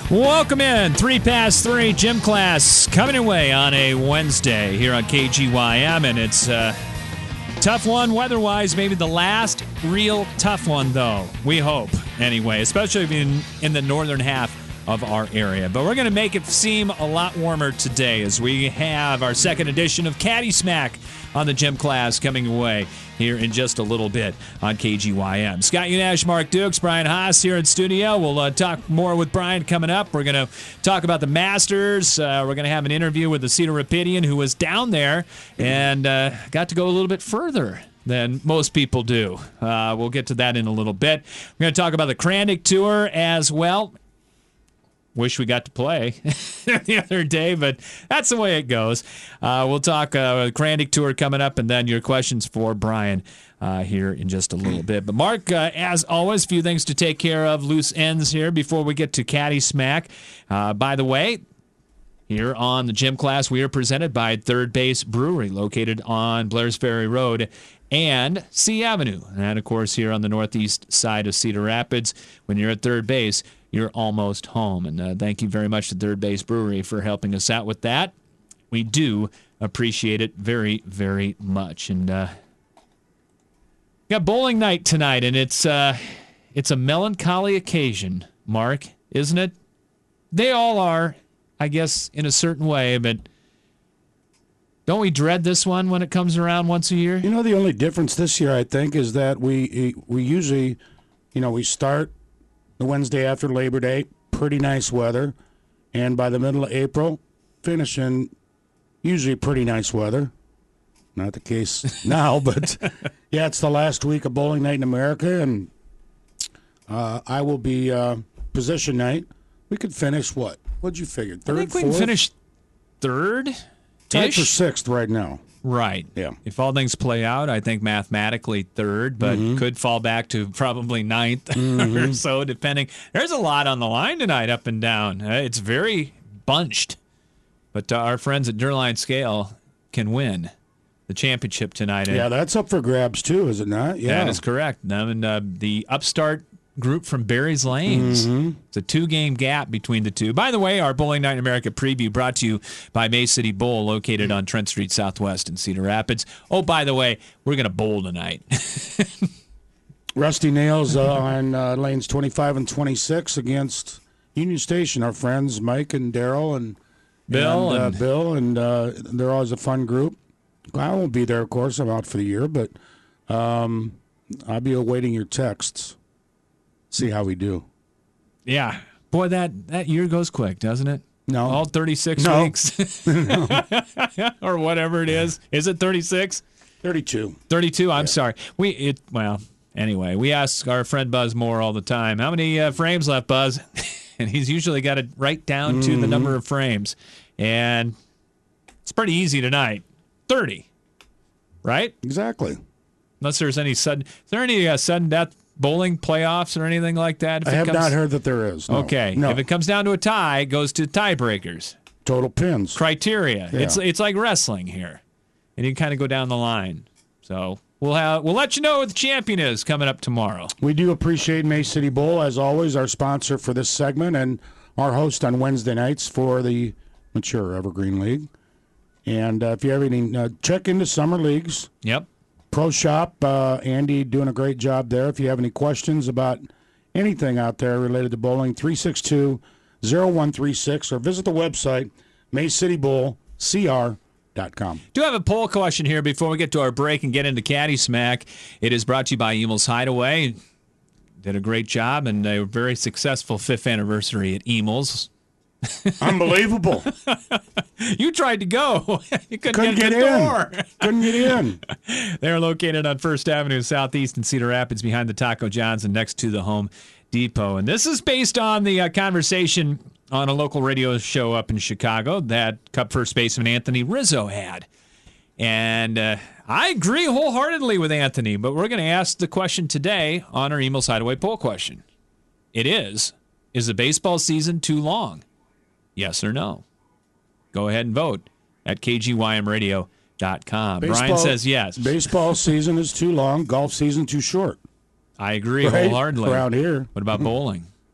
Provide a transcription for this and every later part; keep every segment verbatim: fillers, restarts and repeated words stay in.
Welcome in. Three past three, gym class coming away on a Wednesday here on K G Y M, and it's a tough one weather-wise. Maybe the last real tough one, though. We hope, anyway, especially in, in the northern half of our area. But we're going to make it seem a lot warmer today as we have our second edition of Caddy Smack on the gym class coming away here in just a little bit on K G Y M. Scott Unash, Mark Dukes, Brian Haas here in studio. We'll uh, talk more with Brian coming up. We're going to talk about the Masters. Uh, we're going to have an interview with the Cedar Rapidian who was down there and uh, got to go a little bit further than most people do. Uh, we'll get to that in a little bit. We're going to talk about the Krandic Tour as well. Wish we got to play the other day, but that's the way it goes. Uh, we'll talk uh, Krandic Tour coming up, and then your questions for Brian uh, here in just a little bit. But Mark, uh, as always, a few things to take care of, loose ends here before we get to Caddy Smack. Uh, by the way, here on the gym class, we are presented by Third Base Brewery, located on Blair's Ferry Road and C Avenue. And, of course, here on the northeast side of Cedar Rapids, when you're at third base, you're almost home. And uh, thank you very much to Third Base Brewery for helping us out with that. We do appreciate it very, very much. And uh, we got bowling night tonight, and it's uh, it's a melancholy occasion, Mark, isn't it? They all are, I guess, in a certain way, but don't we dread this one when it comes around once a year? You know, the only difference this year, I think, is that we we usually, you know, we start the Wednesday after Labor Day, pretty nice weather, and by the middle of April, finish in usually pretty nice weather. Not the case now, but yeah, it's the last week of bowling night in America, and uh, I will be uh, position night. We could finish what? What'd you figure? Third, I think we fourth? can finish third. Tied for sixth right now. Right. Yeah. If all things play out, I think mathematically third, but mm-hmm. could fall back to probably ninth mm-hmm. or so, depending. There's a lot on the line tonight, up and down. Uh, it's very bunched. But uh, our friends at Durline Scale can win the championship tonight. Yeah, that's up for grabs too, is it not? Yeah, that is correct. And uh, the upstart group from Barry's Lanes. Mm-hmm. It's a two-game gap between the two. By the way, our Bowling Night in America preview brought to you by May City Bowl, located on Trent Street Southwest in Cedar Rapids. Oh, by the way, we're going to bowl tonight. Rusty Nails uh, on uh, lanes twenty-five and twenty-six against Union Station. Our friends Mike and Daryl and Bill and, uh, and Bill, and uh, they're always a fun group. I won't be there, of course. I'm out for the year, but um, I'll be awaiting your texts. See how we do. Yeah. Boy, that, that year goes quick, doesn't it? No. All thirty-six no. weeks. Or whatever it is. Is it thirty-six? thirty-two. thirty-two, I'm yeah. sorry. We it Well, anyway, we ask our friend Buzz Moore all the time, how many uh, frames left, Buzz? And he's usually got it right down mm-hmm. to the number of frames. And it's pretty easy tonight. thirty. Right? Exactly. Unless there's any sudden... Is there any uh, sudden death bowling playoffs or anything like that? If I it have comes... not heard that there is. No. Okay. No. If it comes down to a tie, it goes to tiebreakers. Total pins. Criteria. Yeah. It's it's like wrestling here. And you kind of go down the line. So we'll have we'll let you know what the champion is coming up tomorrow. We do appreciate May City Bowl, as always, our sponsor for this segment and our host on Wednesday nights for the Mature Evergreen League. And uh, if you have any, uh, check into summer leagues. Yep. Pro Shop, uh, Andy doing a great job there. If you have any questions about anything out there related to bowling, three six two, zero one three six, or visit the website, may city bowl c r dot com. Do have a poll question here before we get to our break and get into Caddy Smack. It is brought to you by Emil's Hideaway. Did a great job and a very successful fifth anniversary at Emil's. Unbelievable. You tried to go. You couldn't, Couldn't get, get in the in. door. Couldn't get in. They're located on First Avenue Southeast in Cedar Rapids behind the Taco John's and next to the Home Depot. And this is based on the uh, conversation on a local radio show up in Chicago that Cub first baseman Anthony Rizzo had. And uh, I agree wholeheartedly with Anthony, but we're going to ask the question today on our Emil's Hideaway poll question. It is, is the baseball season too long? Yes or no? Go ahead and vote at k g y m radio dot com. Baseball, Brian says yes. Baseball season is too long. Golf season too short. I agree Right? wholeheartedly. Around here. What about bowling?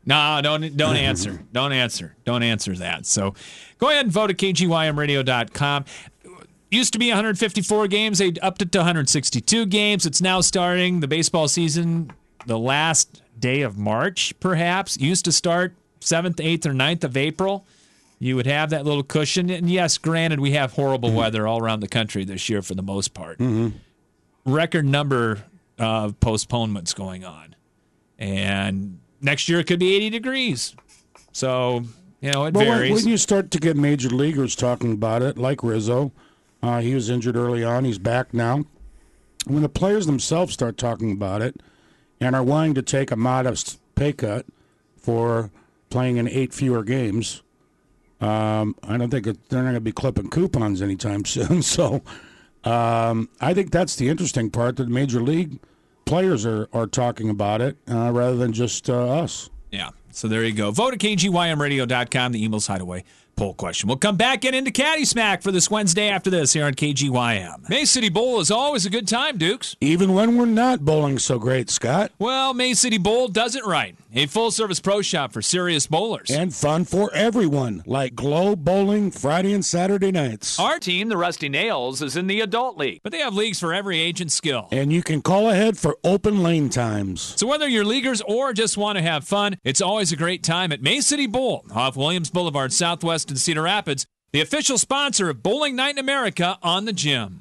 No, don't don't answer. Don't answer. Don't answer that. So go ahead and vote at K G Y M radio dot com. Used to be one hundred fifty-four games. They upped it to one hundred sixty-two games. It's now starting the baseball season the last day of March, perhaps. Used to start seventh, eighth, or ninth of April. You would have that little cushion. And yes, granted, we have horrible mm-hmm. weather all around the country this year for the most part. Mm-hmm. Record number of postponements going on. And next year it could be eighty degrees. So, you know, it well, varies. When you start to get major leaguers talking about it, like Rizzo, uh, he was injured early on. He's back now. When the players themselves start talking about it and are willing to take a modest pay cut for playing in eight fewer games, um, I don't think it, they're not going to be clipping coupons anytime soon. So um, I think that's the interesting part, that major league players are, are talking about it uh, rather than just uh, us. Yeah, so there you go. Vote at K G Y M radio dot com, the Eagles Hideaway poll question. We'll come back and into Caddy Smack for this Wednesday after this here on K G Y M. May City Bowl is always a good time, Dukes. Even when we're not bowling so great, Scott. Well, May City Bowl does it right. A full-service pro shop for serious bowlers. And fun for everyone, like Glow Bowling Friday and Saturday nights. Our team, the Rusty Nails, is in the Adult League, but they have leagues for every age and skill. And you can call ahead for open lane times. So whether you're leaguers or just want to have fun, it's always a great time at May City Bowl off Williams Boulevard Southwest in Cedar Rapids, the official sponsor of Bowling Night in America on the Gym.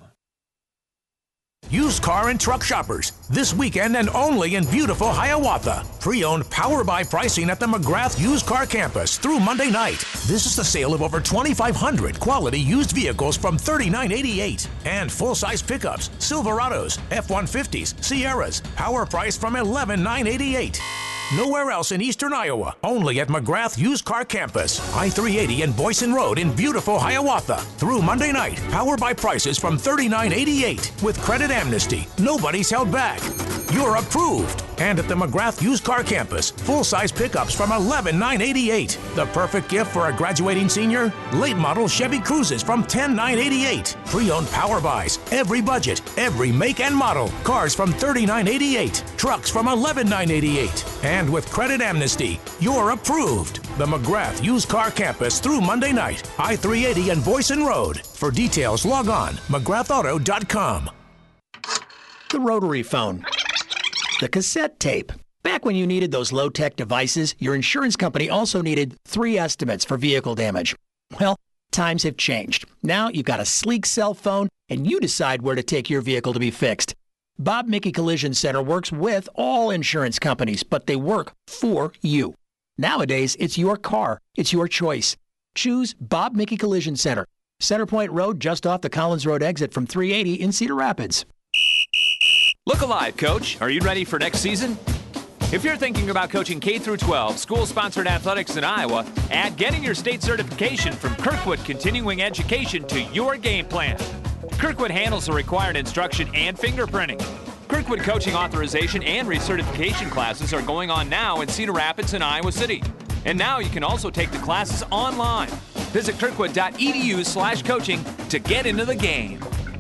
Used car and truck shoppers, this weekend and only in beautiful Hiawatha. Pre-owned power buy pricing at the McGrath Used Car Campus through Monday night. This is the sale of over twenty-five hundred quality used vehicles from thirty-nine eighty-eight. And full-size pickups, Silverados, F one fifties, Sierras, power price from eleven nine eighty-eight. Nowhere else in eastern Iowa, only at McGrath Used Car Campus, I three eighty and Boyson Road in beautiful Hiawatha. Through Monday night, power buy prices from thirty-nine eighty-eight. With credit amnesty, nobody's held back. You're approved. And at the McGrath Used Car Campus, full-size pickups from eleven nine eighty-eight. The perfect gift for a graduating senior? Late model Chevy Cruises from ten nine eighty-eight. Pre-owned power buys, every budget, every make and model. Cars from thirty-nine eighty-eight. Trucks from eleven nine eighty-eight. And with credit amnesty, you're approved. The McGrath Used Car Campus through Monday night, I three eighty and Boyson Road. For details, log on McGrath Auto dot com. The rotary phone. The cassette tape. Back when you needed those low-tech devices, your insurance company also needed three estimates for vehicle damage. Well, times have changed. Now you've got a sleek cell phone, and you decide where to take your vehicle to be fixed. Bob Mickey Collision Center works with all insurance companies, but they work for you. Nowadays, it's your car. It's your choice. Choose Bob Mickey Collision Center. Centerpoint Road, just off the Collins Road exit from three eighty in Cedar Rapids. Look alive, Coach. Are you ready for next season? If you're thinking about coaching K through twelve, school-sponsored athletics in Iowa, add getting your state certification from Kirkwood Continuing Education to your game plan. Kirkwood handles the required instruction and fingerprinting. Kirkwood coaching authorization and recertification classes are going on now in Cedar Rapids and Iowa City. And now you can also take the classes online. Visit kirkwood.edu slash coaching to get into the game.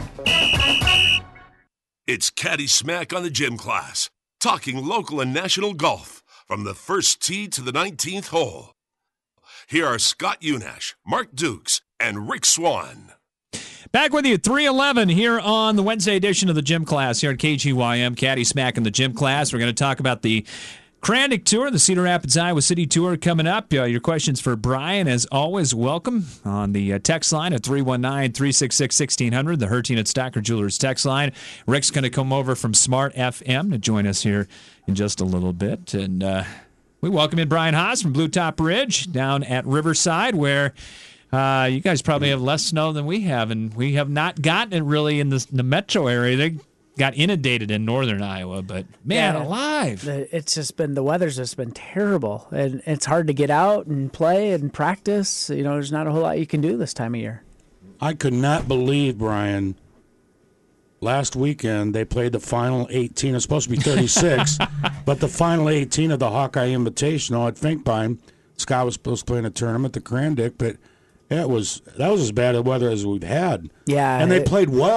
It's Caddy Smack on the Gym Class, talking local and national golf from the first tee to the nineteenth hole. Here are Scott Unash, Mark Dukes, and Rick Swan. Back with you at three eleven here on the Wednesday edition of the Gym Class here at K G Y M, Caddy Smack in the Gym Class. We're going to talk about the Krandic Tour, the Cedar Rapids, Iowa City Tour coming up. Uh, your questions for Brian, as always, welcome on the uh, text line at three one nine, three six six, one six zero zero, the Hertine at Stocker Jewelers text line. Rick's going to come over from Smart F M to join us here in just a little bit. And uh, we welcome in Brian Haas from Blue Top Ridge down at Riverside, where uh, you guys probably have less snow than we have, and we have not gotten it really in the, the metro area. They got inundated in northern Iowa, but man, yeah, alive. It's just been, the weather's just been terrible, and it's hard to get out and play and practice. You know, there's not a whole lot you can do this time of year. I could not believe, Brian, last weekend they played the final eighteen. It's supposed to be thirty-six, but the final eighteen of the Hawkeye Invitational at Finkpine. Scott was supposed to play in a tournament, the Krandic, but it was that was as bad a weather as we've had. Yeah. And they it, played well.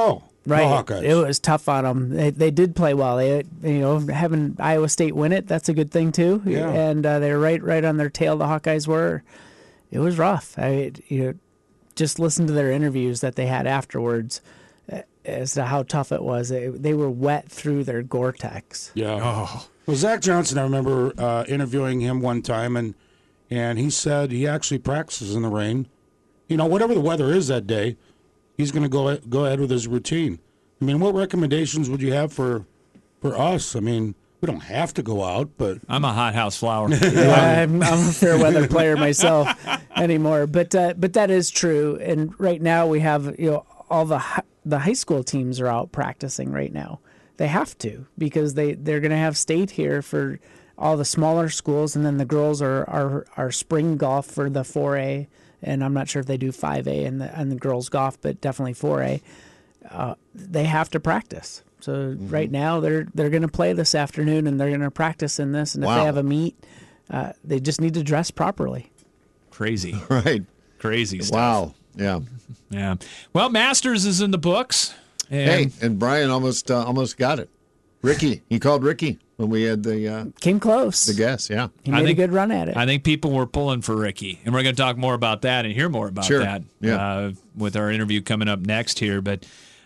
Right, Hawkeyes. it was tough on them. They, they did play well. They, you know, having Iowa State win it, that's a good thing too. Yeah. And uh, they're right, right on their tail. The Hawkeyes were. It was rough. I, you know, just listen to their interviews that they had afterwards uh, as to how tough it was. They, they were wet through their Gore-Tex. Yeah. Oh. Well, Zach Johnson, I remember uh, interviewing him one time, and and he said he actually practices in the rain. You know, whatever the weather is that day, he's going to go go ahead with his routine. I mean, what recommendations would you have for for us? I mean, we don't have to go out, but I'm a hothouse flower. Yeah, I'm, I'm a fair weather player myself anymore, but uh, but that is true. And right now we have, you know, all the hi- the high school teams are out practicing right now. They have to because they they're going to have state here for all the smaller schools, and then the girls are are, are spring golf for the four A. And I'm not sure if they do five A and the and the girls golf, but definitely four A. Uh, they have to practice. So mm-hmm. right now they're they're going to play this afternoon, and they're going to practice in this. And if wow. they have a meet, uh, they just need to dress properly. Crazy, right? Crazy stuff. Wow. Yeah. Yeah. Well, Masters is in the books. And hey, and Brian almost uh, almost got it. Ricky, he called Ricky when we had the uh, came close. The guess, yeah. He made I think, a good run at it. I think people were pulling for Ricky, and we're going to talk more about that and hear more about sure. that yeah. uh, with our interview coming up next here. But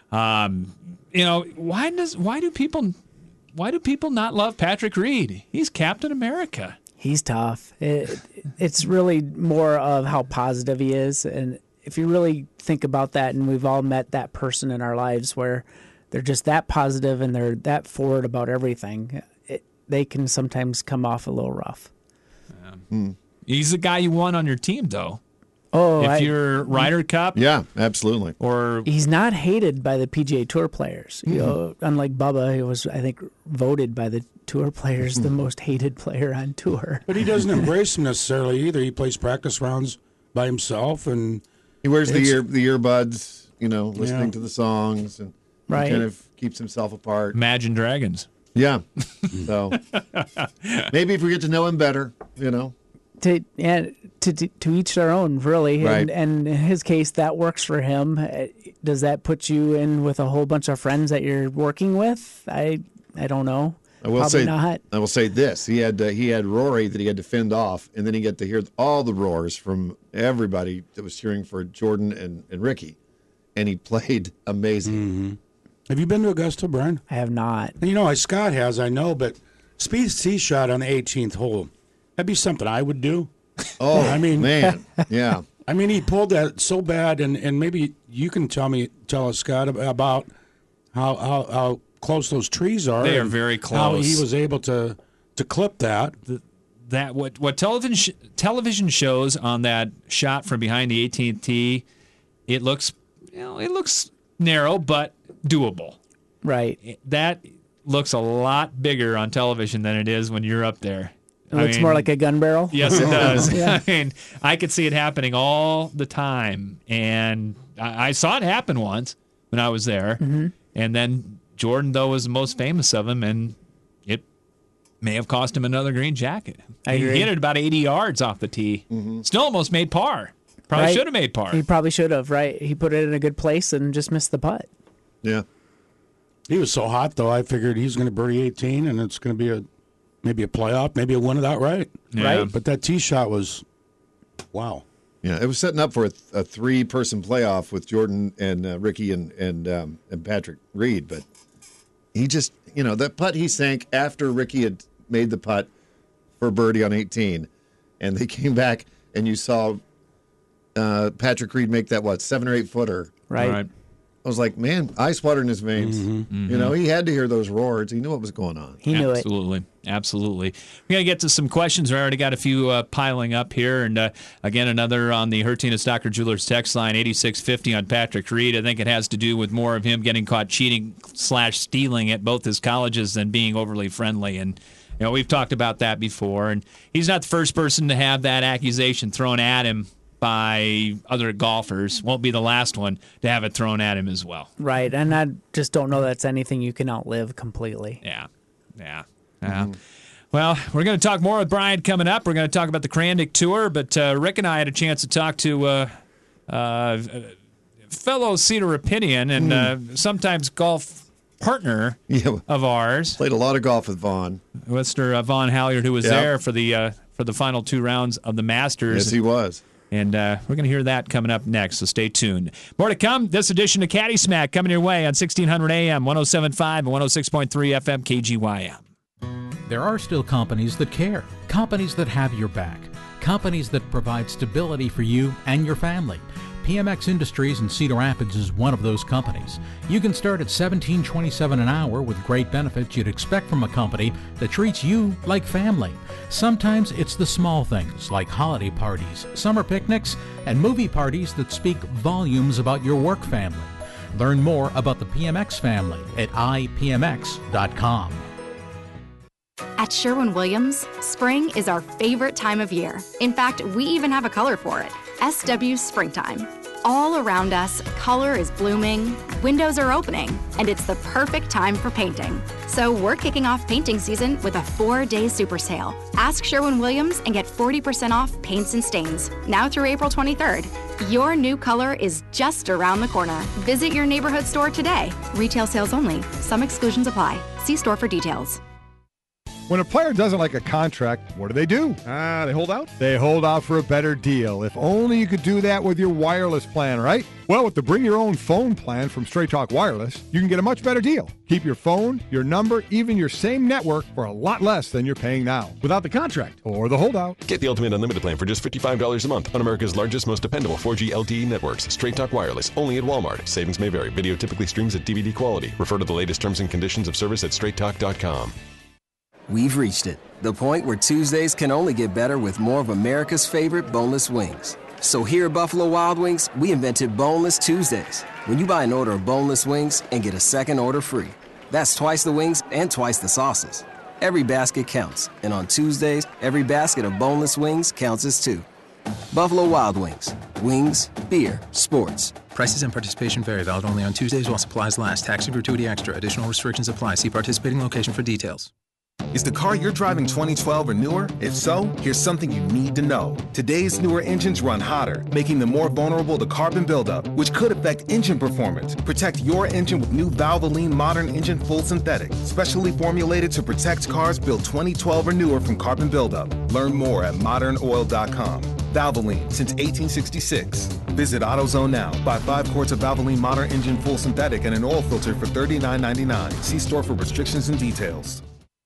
um, you know, why does why do people why do people not love Patrick Reed? He's Captain America. He's tough. It, it's really more of how positive he is, and if you really think about that, and we've all met that person in our lives where they're just that positive and they're that forward about everything, it, they can sometimes come off a little rough. Yeah. Hmm. He's the guy you want on your team, though. Oh, if I, you're Ryder Cup, yeah, absolutely. Or he's not hated by the P G A Tour players. Mm-hmm. You know, unlike Bubba, he was, I think, voted by the Tour players the most hated player on tour. But he doesn't embrace them necessarily either. He plays practice rounds by himself, and he wears the ear the earbuds, you know, listening yeah. to the songs, and right. kind of keeps himself apart. Imagine Dragons. Yeah. So maybe if we get to know him better, you know. To yeah, to to, to each their own, really. Right. And, and in his case, that works for him. Does that put you in with a whole bunch of friends that you're working with? I I don't know. I will Probably say not. I will say this: he had uh, he had Rory that he had to fend off, and then he got to hear all the roars from everybody that was cheering for Jordan and, and Ricky, and he played amazing. Mm-hmm. Have you been to Augusta, Brian? I have not. You know, Scott has, I know, but Speed's tee shot on the eighteenth hole. That'd be something I would do. Oh, I mean, man, yeah. I mean, he pulled that so bad, and, and maybe you can tell me, tell us, Scott, about how how, how close those trees are. They are and very close. How he was able to to clip that. The, that what what television sh- television shows on that shot from behind the eighteenth tee, it looks you know it looks narrow but doable. Right. That looks a lot bigger on television than it is when you're up there. It looks I mean, more like a gun barrel. Yes, it does. Yeah. I mean, I could see it happening all the time, and I, I saw it happen once when I was there. Mm-hmm. And then Jordan, though, was the most famous of them, and it may have cost him another green jacket. I he agree. hit it about eighty yards off the tee. Mm-hmm. Still almost made par. Probably Right. should have made par. He probably should have, right? He put it in a good place and just missed the putt. Yeah. He was so hot, though, I figured he's going to birdie eighteen, and it's going to be a maybe a playoff, maybe a win it outright. Yeah. Right? But that tee shot was, wow. Yeah, it was setting up for a, a three-person playoff with Jordan and uh, Ricky and and um, and Patrick Reed, but he just, you know, that putt he sank after Ricky had made the putt for birdie on eighteen, and they came back, and you saw uh, Patrick Reed make that, what, seven or eight footer. Right. Right. I was like, man, ice water in his veins. Mm-hmm. You know, he had to hear those roars. He knew what was going on. He knew it. Absolutely. Absolutely. We're going to get to some questions. We already got a few uh, piling up here. And uh, again, another on the Hertina Stocker Jewelers text line, eighty-six fifty on Patrick Reed. I think it has to do with more of him getting caught cheating slash stealing at both his colleges than being overly friendly. And, you know, we've talked about that before. And he's not the first person to have that accusation thrown at him by other golfers. Won't be the last one to have it thrown at him as well. Right. And I just don't know that's anything you can outlive completely. Yeah. Yeah. Yeah. Mm-hmm. Well, we're going to talk more with Brian coming up. We're going to talk about the Krandic Tour, but uh, Rick and I had a chance to talk to uh, uh, fellow Cedar Rapidian and uh, sometimes golf partner Yeah. of ours, Played a lot of golf with Vaughn. Mister Uh, Vaughn Halyard, who was Yeah. there for the uh, for the final two rounds of the Masters. Yes, he was. And uh, we're going to hear that coming up next, so stay tuned. More to come. This edition of Caddy Smack coming your way on sixteen hundred A M, one oh seven point five, and one oh six point three F M K G Y M. There are still companies that care, companies that have your back, companies that provide stability for you and your family. P M X Industries in Cedar Rapids is one of those companies. You can start at seventeen twenty-seven an hour with great benefits you'd expect from a company that treats you like family. Sometimes it's the small things like holiday parties, summer picnics, and movie parties that speak volumes about your work family. Learn more about the P M X family at I P M X dot com. At Sherwin-Williams, spring is our favorite time of year. In fact, we even have a color for it, S W Springtime. All around us, color is blooming, windows are opening, and it's the perfect time for painting. So we're kicking off painting season with a four-day super sale. Ask Sherwin-Williams and get forty percent off paints and stains, now through April twenty-third. Your new color is just around the corner. Visit your neighborhood store today. Retail sales only. Some exclusions apply. See store for details. When a player doesn't like a contract, what do they do? Ah, uh, they hold out? They hold out for a better deal. If only you could do that with your wireless plan, right? Well, with the Bring Your Own Phone plan from Straight Talk Wireless, you can get a much better deal. Keep your phone, your number, even your same network for a lot less than you're paying now. Without the contract. Or the holdout. Get the Ultimate Unlimited plan for just fifty-five dollars a month on America's largest, most dependable four G L T E networks. Straight Talk Wireless, only at Walmart. Savings may vary. Video typically streams at D V D quality. Refer to the latest terms and conditions of service at straight talk dot com. We've reached it, the point where Tuesdays can only get better with more of America's favorite boneless wings. So here at Buffalo Wild Wings, we invented Boneless Tuesdays. When you buy an order of boneless wings and get a second order free. That's twice the wings and twice the sauces. Every basket counts, and on Tuesdays, every basket of boneless wings counts as two. Buffalo Wild Wings. Wings, beer, sports. Prices and participation vary. Valid only on Tuesdays while supplies last. Tax and gratuity extra. Additional restrictions apply. See participating location for details. Is the car you're driving twenty twelve or newer? If so, here's something you need to know. Today's newer engines run hotter, making them more vulnerable to carbon buildup, which could affect engine performance. Protect your engine with new Valvoline Modern Engine Full Synthetic, specially formulated to protect cars built twenty twelve or newer from carbon buildup. Learn more at modern oil dot com. Valvoline, since eighteen sixty-six. Visit AutoZone now. Buy five quarts of Valvoline Modern Engine Full Synthetic and an oil filter for thirty-nine ninety-nine. See store for restrictions and details.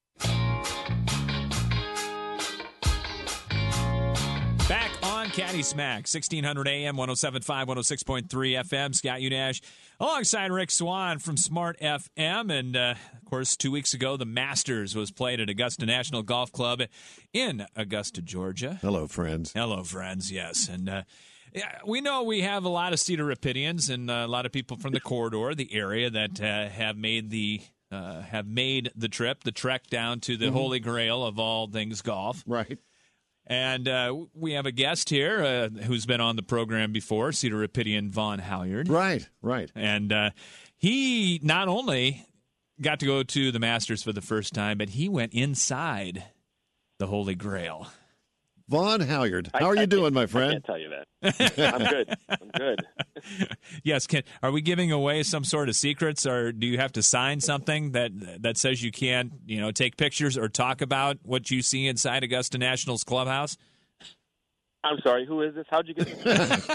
Back on Caddy Smack, sixteen hundred A M, one oh seven point five, one oh six point three F M. Scott Unash alongside Rick Swan from Smart F M. And, uh, of course, two weeks ago, the Masters was played at Augusta National Golf Club in Augusta, Georgia. Hello, friends. Hello, friends, yes. And uh, yeah, we know we have a lot of Cedar Rapidians and uh, a lot of people from the corridor, the area, that uh, have made the uh, have made the trip, the trek down to the mm-hmm. Holy Grail of all things golf. Right. And uh, we have a guest here uh, who's been on the program before, Cedar Rapidian Vaughn Halyard. Right, right. And uh, he not only got to go to the Masters for the first time, but he went inside the Holy Grail. Vaughn Halyard, how I, are you I doing, my friend? I can't tell you that. I'm good. I'm good. Yes. Can, are we giving away some sort of secrets, or do you have to sign something that that says you can't, you know, take pictures or talk about what you see inside Augusta National's clubhouse? I'm sorry. Who is this? How'd you get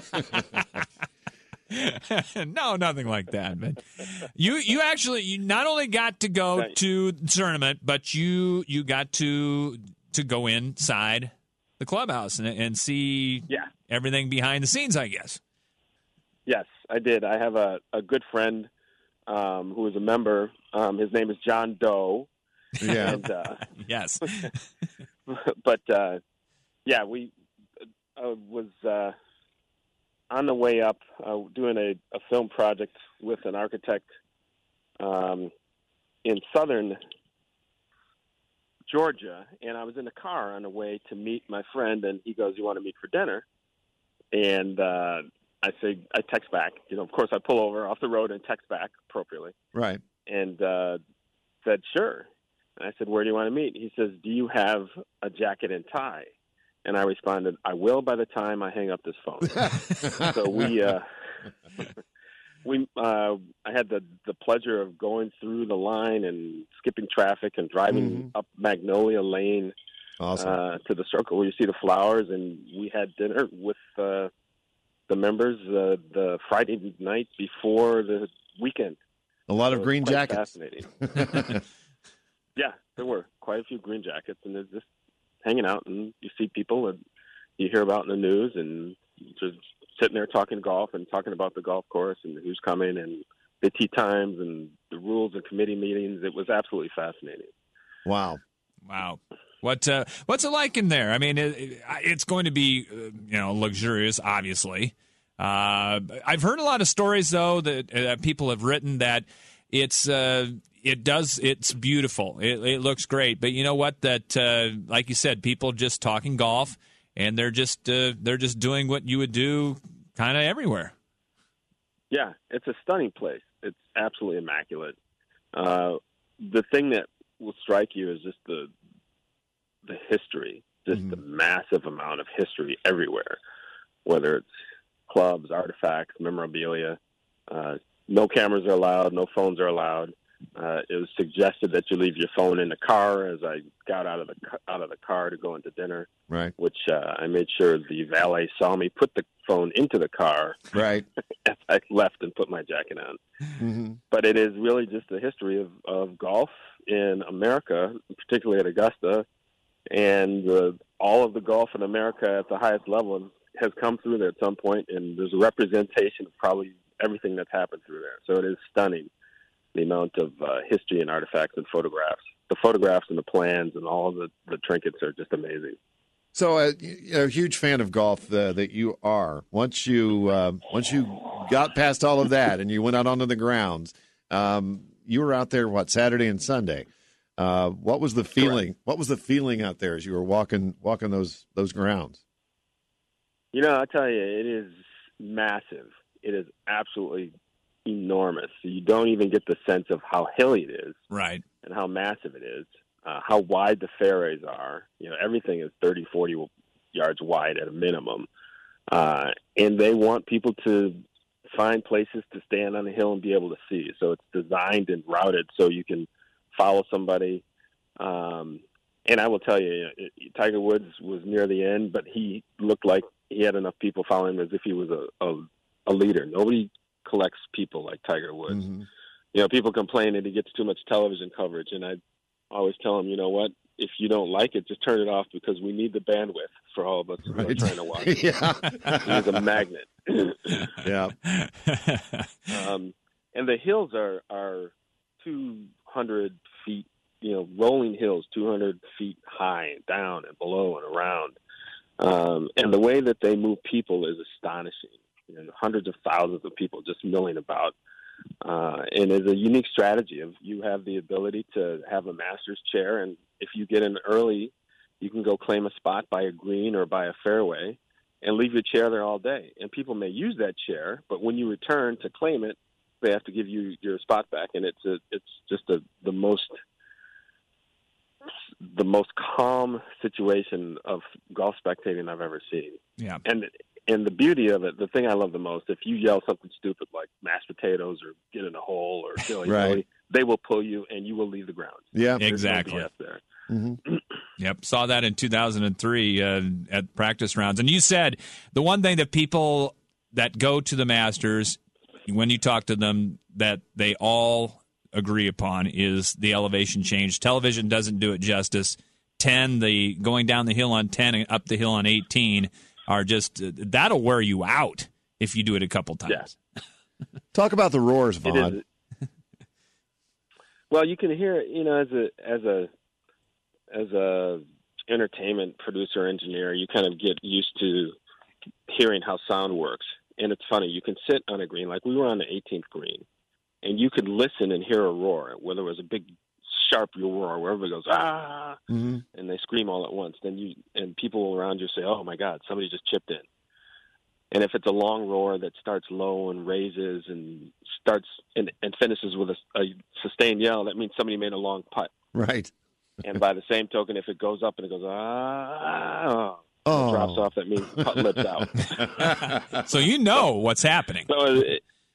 this? No, nothing like that. But you, you actually, you not only got to go to the tournament, but you you got to to go inside the clubhouse and, and see yeah. everything behind the scenes, I guess. Yes, I did. I have a, a good friend um, who is a member. Um, his name is John Doe. Yeah. And, uh, yes. but, uh, yeah, we uh, was uh, on the way up uh, doing a, a film project with an architect um, in southern Georgia, and I was in the car on the way to meet my friend, and he goes, "You want to meet for dinner?" And uh, I say, I text back. You know, of course, I pull over off the road and text back appropriately. Right. And uh, said, "Sure." And I said, "Where do you want to meet?" He says, "Do you have a jacket and tie?" And I responded, "I will by the time I hang up this phone." So we uh, we uh, I had the the pleasure of going through the line and skipping traffic and driving Mhm. up Magnolia Lane Awesome. uh, to the circle where you see the flowers, and we had dinner with uh, the members uh, the Friday night before the weekend. A lot So of it's green quite jackets. Fascinating. Yeah, there were quite a few green jackets, and they're just hanging out, and you see people that you hear about in the news, and just sitting there talking golf and talking about the golf course and who's coming and the tee times and the rules and committee meetings. It was absolutely fascinating. Wow. Wow. What uh, what's it like in there? I mean, it, it's going to be uh, you know luxurious, obviously. Uh, I've heard a lot of stories though that uh, people have written that it's uh, it does it's beautiful. It, it looks great, but you know what? That uh, like you said, people just talking golf, and they're just uh, they're just doing what you would do kind of everywhere. Yeah, it's a stunning place. It's absolutely immaculate. Uh, the thing that will strike you is just the the history, just Mm-hmm. the massive amount of history everywhere, whether it's clubs, artifacts, memorabilia. Uh, no cameras are allowed, no phones are allowed. Uh, it was suggested that you leave your phone in the car as I got out of the ca- out of the car to go into dinner. Right. Which uh, I made sure the valet saw me put the phone into the car. Right. As I left and put my jacket on. Mm-hmm. But it is really just the history of, of golf in America, particularly at Augusta, and uh, all of the golf in America at the highest level has come through there at some point, and there's a representation of probably everything that's happened through there. So it is stunning, the amount of uh, history and artifacts and photographs. The photographs and the plans and all the, the trinkets are just amazing. So, uh, you're a huge fan of golf uh, that you are. Once you uh, once you got past all of that and you went out onto the grounds, um, you were out there what Saturday and Sunday. Uh, what was the feeling? Correct. What was the feeling out there as you were walking walking those those grounds? You know, I tell you, it is massive. It is absolutely enormous. You don't even get the sense of how hilly it is, right, and how massive it is, uh, how wide the fairways are. You know, everything is thirty, forty yards wide at a minimum, uh, and they want people to find places to stand on the hill and be able to see. So it's designed and routed so you can follow somebody. Um, and I will tell you, Tiger Woods was near the end, but he looked like he had enough people following him as if he was a, a, a leader. Nobody collects people like Tiger Woods. Mm-hmm. You know, people complain that he gets too much television coverage, and I always tell him, you know what, if you don't like it, just turn it off, because we need the bandwidth for all of us who Right. are trying to watch. Yeah. He's a magnet. Yeah. Um, and the hills are, are two hundred feet, you know, rolling hills, two hundred feet high, and down and below and around. Um, and the way that they move people is astonishing. You know, hundreds of thousands of people just milling about. Uh, and it's a unique strategy of you have the ability to have a master's chair, and if you get in early, you can go claim a spot by a green or by a fairway and leave your chair there all day. And people may use that chair, but when you return to claim it, they have to give you your spot back. And it's a, it's just a, the most the most calm situation of golf spectating I've ever seen. Yeah. And and the beauty of it, the thing I love the most, if you yell something stupid like mashed potatoes or get in a hole or silly, Right. silly, they will pull you and you will leave the ground. Yeah. There's no Exactly. B S there. Mm-hmm. Yep, saw that in two thousand three uh, at practice rounds. And you said the one thing that people that go to the Masters, when you talk to them, that they all agree upon is the elevation change. Television doesn't do it justice. ten, the going down the hill on ten and up the hill on eighteen are just, uh, that'll wear you out if you do it a couple times. Yeah. Talk about the roars, It Vaughn. is. Well, you can hear it, you know, as a as a as a entertainment producer engineer, you kind of get used to hearing how sound works. And it's funny, you can sit on a green, like we were on the eighteenth green, and you could listen and hear a roar, whether it was a big sharp roar where everybody goes ah, Mm-hmm. and they scream all at once. Then you and people around you say, "Oh my God, somebody just chipped in." And if it's a long roar that starts low and raises and starts and, and finishes with a, a sustained yell, that means somebody made a long putt. Right. And by the same token, if it goes up and it goes ah, Oh. and it drops off, that means putt lips out. So you know what's happening. So it,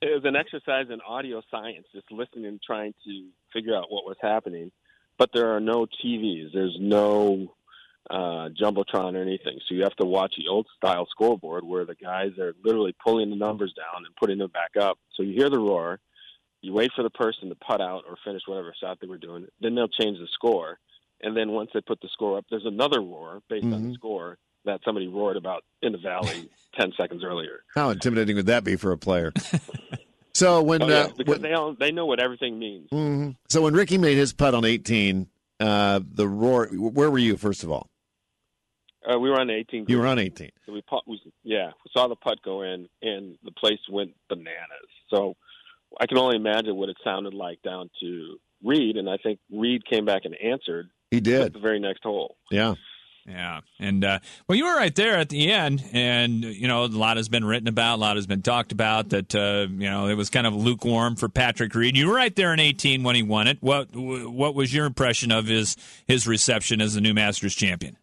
it was an exercise in audio science, just listening and trying to figure out what was happening. But there are no T Vs. There's no uh, Jumbotron or anything. So you have to watch the old-style scoreboard where the guys are literally pulling the numbers down and putting them back up. So you hear the roar. You wait for the person to putt out or finish whatever shot they were doing. Then they'll change the score. And then once they put the score up, there's another roar based mm-hmm. on the score that somebody roared about in the valley ten seconds earlier. How intimidating would that be for a player? So when oh, yeah, uh, because when, they all they know what everything means. Mm-hmm. So when Ricky made his putt on eighteen, uh, the roar. Where were you first of all? Uh, we were on eighteen. You were on eighteen. So we, putt, we yeah, we saw the putt go in, and the place went bananas. So I can only imagine what it sounded like down to Reed, and I think Reed came back and answered. He did at the very next hole. Yeah. Yeah, and uh, well, you were right there at the end, and you know a lot has been written about, a lot has been talked about. That uh, you know it was kind of lukewarm for Patrick Reed. You were right there in eighteen when he won it. What what was your impression of his his reception as the new Masters champion?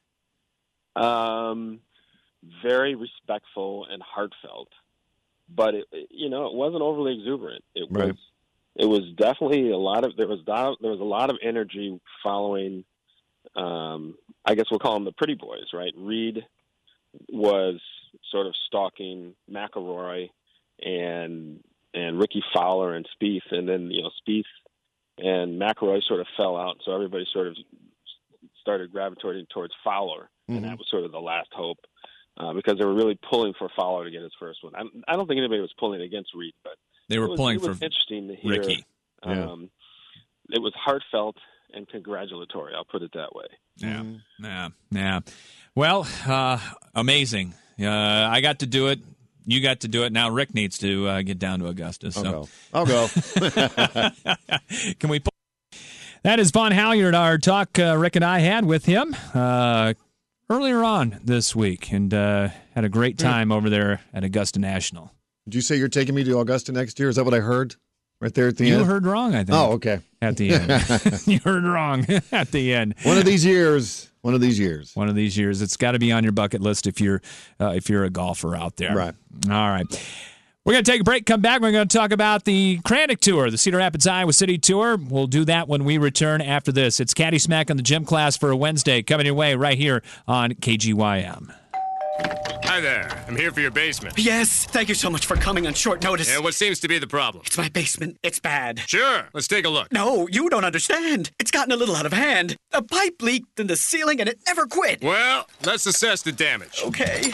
Um, very respectful and heartfelt, but it, you know it wasn't overly exuberant. It right. was it was definitely a lot of there was there was a lot of energy following. Um, I guess we'll call them the pretty boys, right? Reed was sort of stalking McIlroy and and Ricky Fowler and Spieth, and then you know Spieth and McIlroy sort of fell out, so everybody sort of started gravitating towards Fowler, mm-hmm. and that was sort of the last hope uh, because they were really pulling for Fowler to get his first one. I, I don't think anybody was pulling against Reed, but they were it was, pulling it was for interesting to hear. Ricky. Um, yeah. It was heartfelt and congratulatory. I'll put it that way. Yeah, yeah, yeah. Well, uh, amazing. Uh, I got to do it. You got to do it. Now Rick needs to uh, get down to Augusta. So. I'll go. I'll go. Can we? Pull? That is Vaughn Halyard, our talk uh, Rick and I had with him uh, earlier on this week, and uh, had a great time over there at Augusta National. Did you say you're taking me to Augusta next year? Is that what I heard? Right there at the you end? You heard wrong, I think. Oh, okay. At the end. You heard wrong at the end. One of these years. One of these years. One of these years. It's got to be on your bucket list if you're uh, if you're a golfer out there. Right. All right. We're going to take a break, come back. We're going to talk about the Kranick Tour, the Cedar Rapids, Iowa City Tour. We'll do that when we return after this. It's Caddy Smack on the Gym Class for a Wednesday coming your way right here on K G Y M. Hi there. I'm here for your basement. Yes, thank you so much for coming on short notice. Yeah, what seems to be the problem? It's my basement. It's bad. Sure, let's take a look. No, you don't understand. It's gotten a little out of hand. A pipe leaked in the ceiling and it never quit. Well, let's assess the damage. Okay.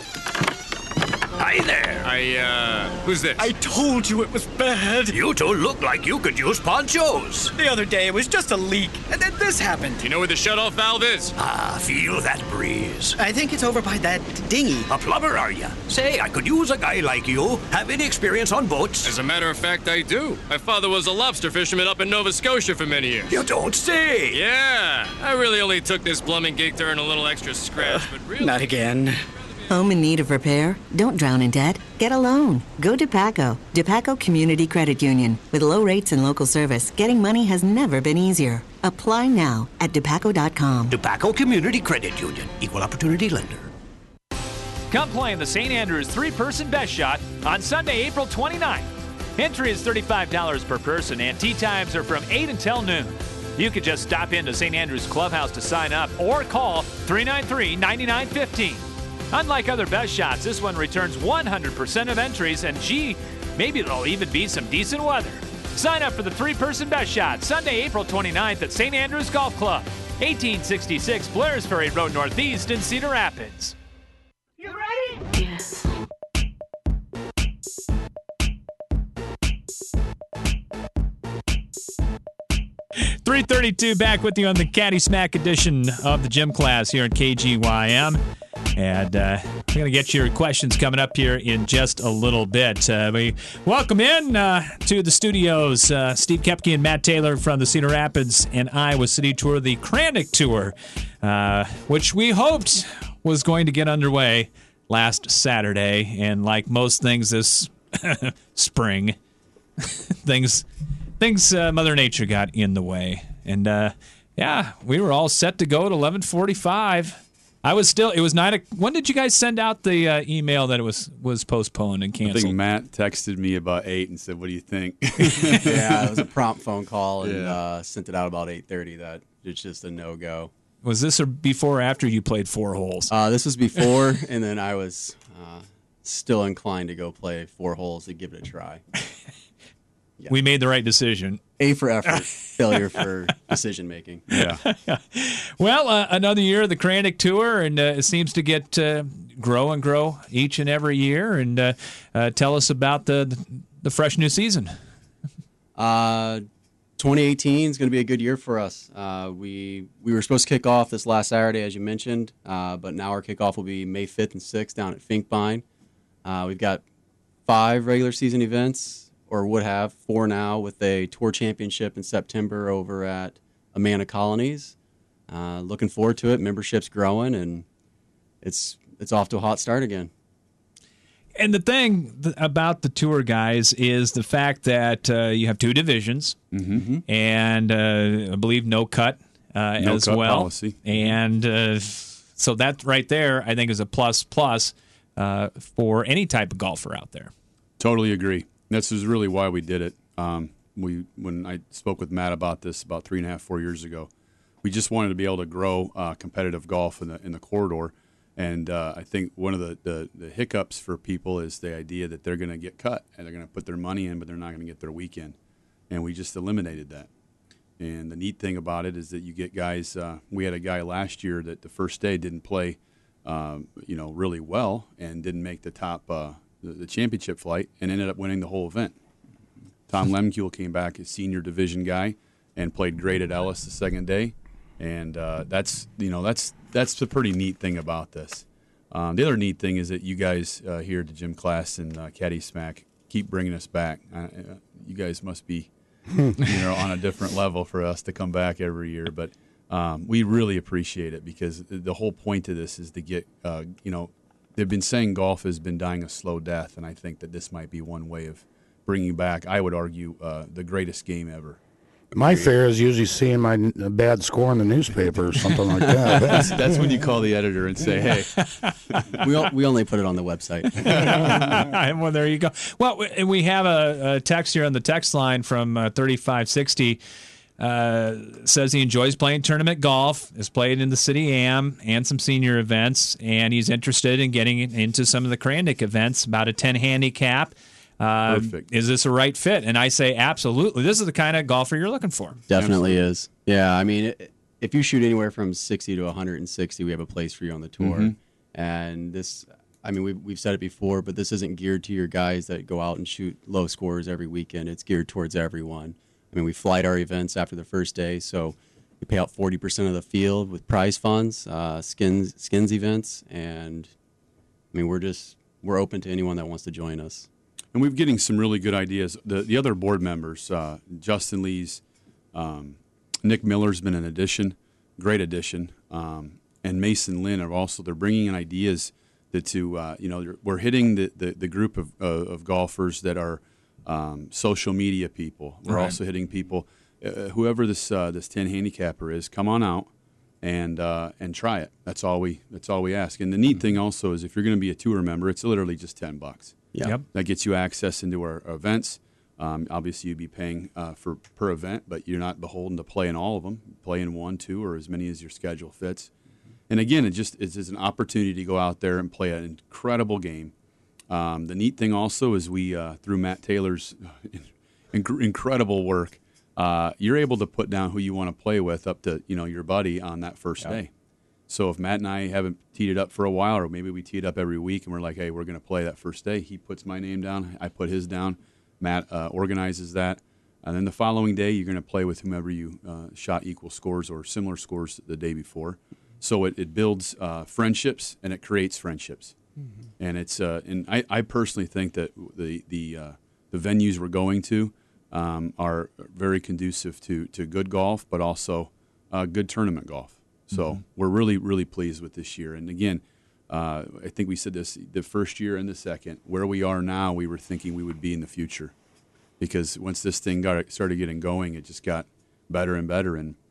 Hi there. I, uh, who's this? I told you it was bad. You two look like you could use ponchos. The other day it was just a leak, and then this happened. Do you know where the shutoff valve is? Ah, feel that breeze. I think it's over by that dinghy. A plumber, are you? Say, I could use a guy like you. Have any experience on boats? As a matter of fact, I do. My father was a lobster fisherman up in Nova Scotia for many years. You don't say. Yeah, I really only took this plumbing gig to earn a little extra scratch, but really... Not again. Home in need of repair? Don't drown in debt. Get a loan. Go DePaco. DePaco Community Credit Union. With low rates and local service, getting money has never been easier. Apply now at depaco dot com. DePaco Community Credit Union. Equal opportunity lender. Come play in the Saint Andrews three-person best shot on Sunday, April twenty-ninth. Entry is thirty-five dollars per person, and tee times are from eight until noon. You could just stop into Saint Andrews Clubhouse to sign up or call three nine three, nine nine one five. Unlike other best shots, this one returns one hundred percent of entries, and gee, maybe there'll even be some decent weather. Sign up for the three-person best shot Sunday, April twenty-ninth at Saint Andrews Golf Club, eighteen sixty-six Blair's Ferry Road Northeast in Cedar Rapids. You ready? Yes. three thirty-two back with you on the Caddy Smack edition of the Gym Class here at K G Y M. And uh, we're going to get your questions coming up here in just a little bit. Uh, we welcome in uh, to the studios uh, Steve Koepke and Matt Taylor from the Cedar Rapids and Iowa City Tour, the Kranick Tour, uh, which we hoped was going to get underway last Saturday. And like most things this spring, things, things uh, Mother Nature got in the way. And, uh, yeah, we were all set to go at eleven forty-five. I was still. It was nine. o- When did you guys send out the uh, email that it was was postponed and I canceled? think Matt texted me about eight and said, "What do you think?" Yeah, it was a prompt phone call, and Yeah. uh, sent it out about eight thirty. That it's just a no go. Was this or before or after you played four holes? Uh, this was before, and then I was uh, still inclined to go play four holes and give it a try. We made the right decision. A for effort, failure for decision making. Yeah. Well, uh, another year of the Kranich Tour, and uh, it seems to get uh, grow and grow each and every year. And uh, uh, tell us about the the fresh new season. Uh, twenty eighteen is going to be a good year for us. Uh, we we were supposed to kick off this last Saturday, as you mentioned, uh, but now our kickoff will be May fifth and sixth down at Finkbine. Uh, we've got five regular season events, or would have four now, with a tour championship in September over at Amana Colonies. Uh, looking forward to it. Membership's growing, and it's it's off to a hot start again. And the thing th- about the tour, guys, is the fact that uh, you have two divisions, Mm-hmm. and uh, I believe no cut uh, No as cut well. policy. And uh, so that right there, I think, is a plus plus uh, for any type of golfer out there. Totally agree. This is really why we did it. Um, we when I spoke with Matt about this about three and a half, four years ago, we just wanted to be able to grow uh, competitive golf in the in the corridor. And uh, I think one of the, the, the hiccups for people is the idea that they're going to get cut and they're going to put their money in, but they're not going to get their weekend. And we just eliminated that. And the neat thing about it is that you get guys. Uh, we had a guy last year that the first day didn't play, um, you know, really well and didn't make the top. Uh, The, the championship flight and ended up winning the whole event. Tom Lemkuhl came back as senior division guy and played great at Ellis the second day, and uh, that's you know that's that's the pretty neat thing about this. Um, the other neat thing is that you guys uh, here at the gym class and uh, Caddy Smack keep bringing us back. Uh, uh, you guys must be you know on a different level for us to come back every year, but um, we really appreciate it because the whole point of this is to get uh, you know. They've been saying golf has been dying a slow death, and I think that this might be one way of bringing back, I would argue, uh, the greatest game ever. My fear is usually seeing my n- bad score in the newspaper or something like that. That's, that's when you call the editor and say, hey. we, o- we only put it on the website. Well, there you go. Well, we- we have a, a text here on the text line from uh, thirty-five sixty. Uh, says he enjoys playing tournament golf, has played in the City Am and some senior events, and he's interested in getting into some of the Kranich events, about a ten handicap. Uh, Perfect. Is this a right fit? And I say absolutely. This is the kind of golfer you're looking for. Definitely is. Yeah, I mean, it, if you shoot anywhere from sixty to one hundred sixty, we have a place for you on the tour. Mhm. And this, I mean, we've, we've said it before, but this isn't geared to your guys that go out and shoot low scores every weekend. It's geared towards everyone. I mean, we flight our events after the first day, so we pay out forty percent of the field with prize funds, uh, skins, skins events, and I mean, we're just we're open to anyone that wants to join us. And we're getting some really good ideas. The the other board members, uh, Justin Lees, um, Nick Miller's been an addition, great addition, um, and Mason Lynn are also. They're bringing in ideas that to uh, you know we're hitting the, the, the group of uh, of golfers that are um, social media people. We're Right. also hitting people, uh, whoever this uh, this ten handicapper is. Come on out and uh, and try it. That's all we that's all we ask. And the neat thing also is if you're going to be a tour member, it's literally just ten bucks. Yeah. Yep. That gets you access into our events. Um, obviously, you'd be paying uh, for per event, but you're not beholden to play in all of them. Play in one, two, or as many as your schedule fits. And again, it just it's, it's an opportunity to go out there and play an incredible game. Um, the neat thing also is we, uh, through Matt Taylor's inc- incredible work, uh, you're able to put down who you want to play with up to you know your buddy on that first Yeah. day. So if Matt and I haven't teed it up for a while, or maybe we tee it up every week, and we're like, hey, we're going to play that first day, he puts my name down, I put his down, Matt uh, organizes that, and then the following day you're going to play with whomever you uh, shot equal scores or similar scores the day before. So it, it builds uh, friendships and it creates friendships. Mm-hmm. And it's uh, and I, I personally think that the the uh, the venues we're going to um, are very conducive to to good golf, but also uh, good tournament golf. So Mm-hmm. we're really, really pleased with this year. And again, uh, I think we said this the first year and the second. Where we are now, we were thinking we would be in the future, because once this thing got started getting going, it just got better and better. And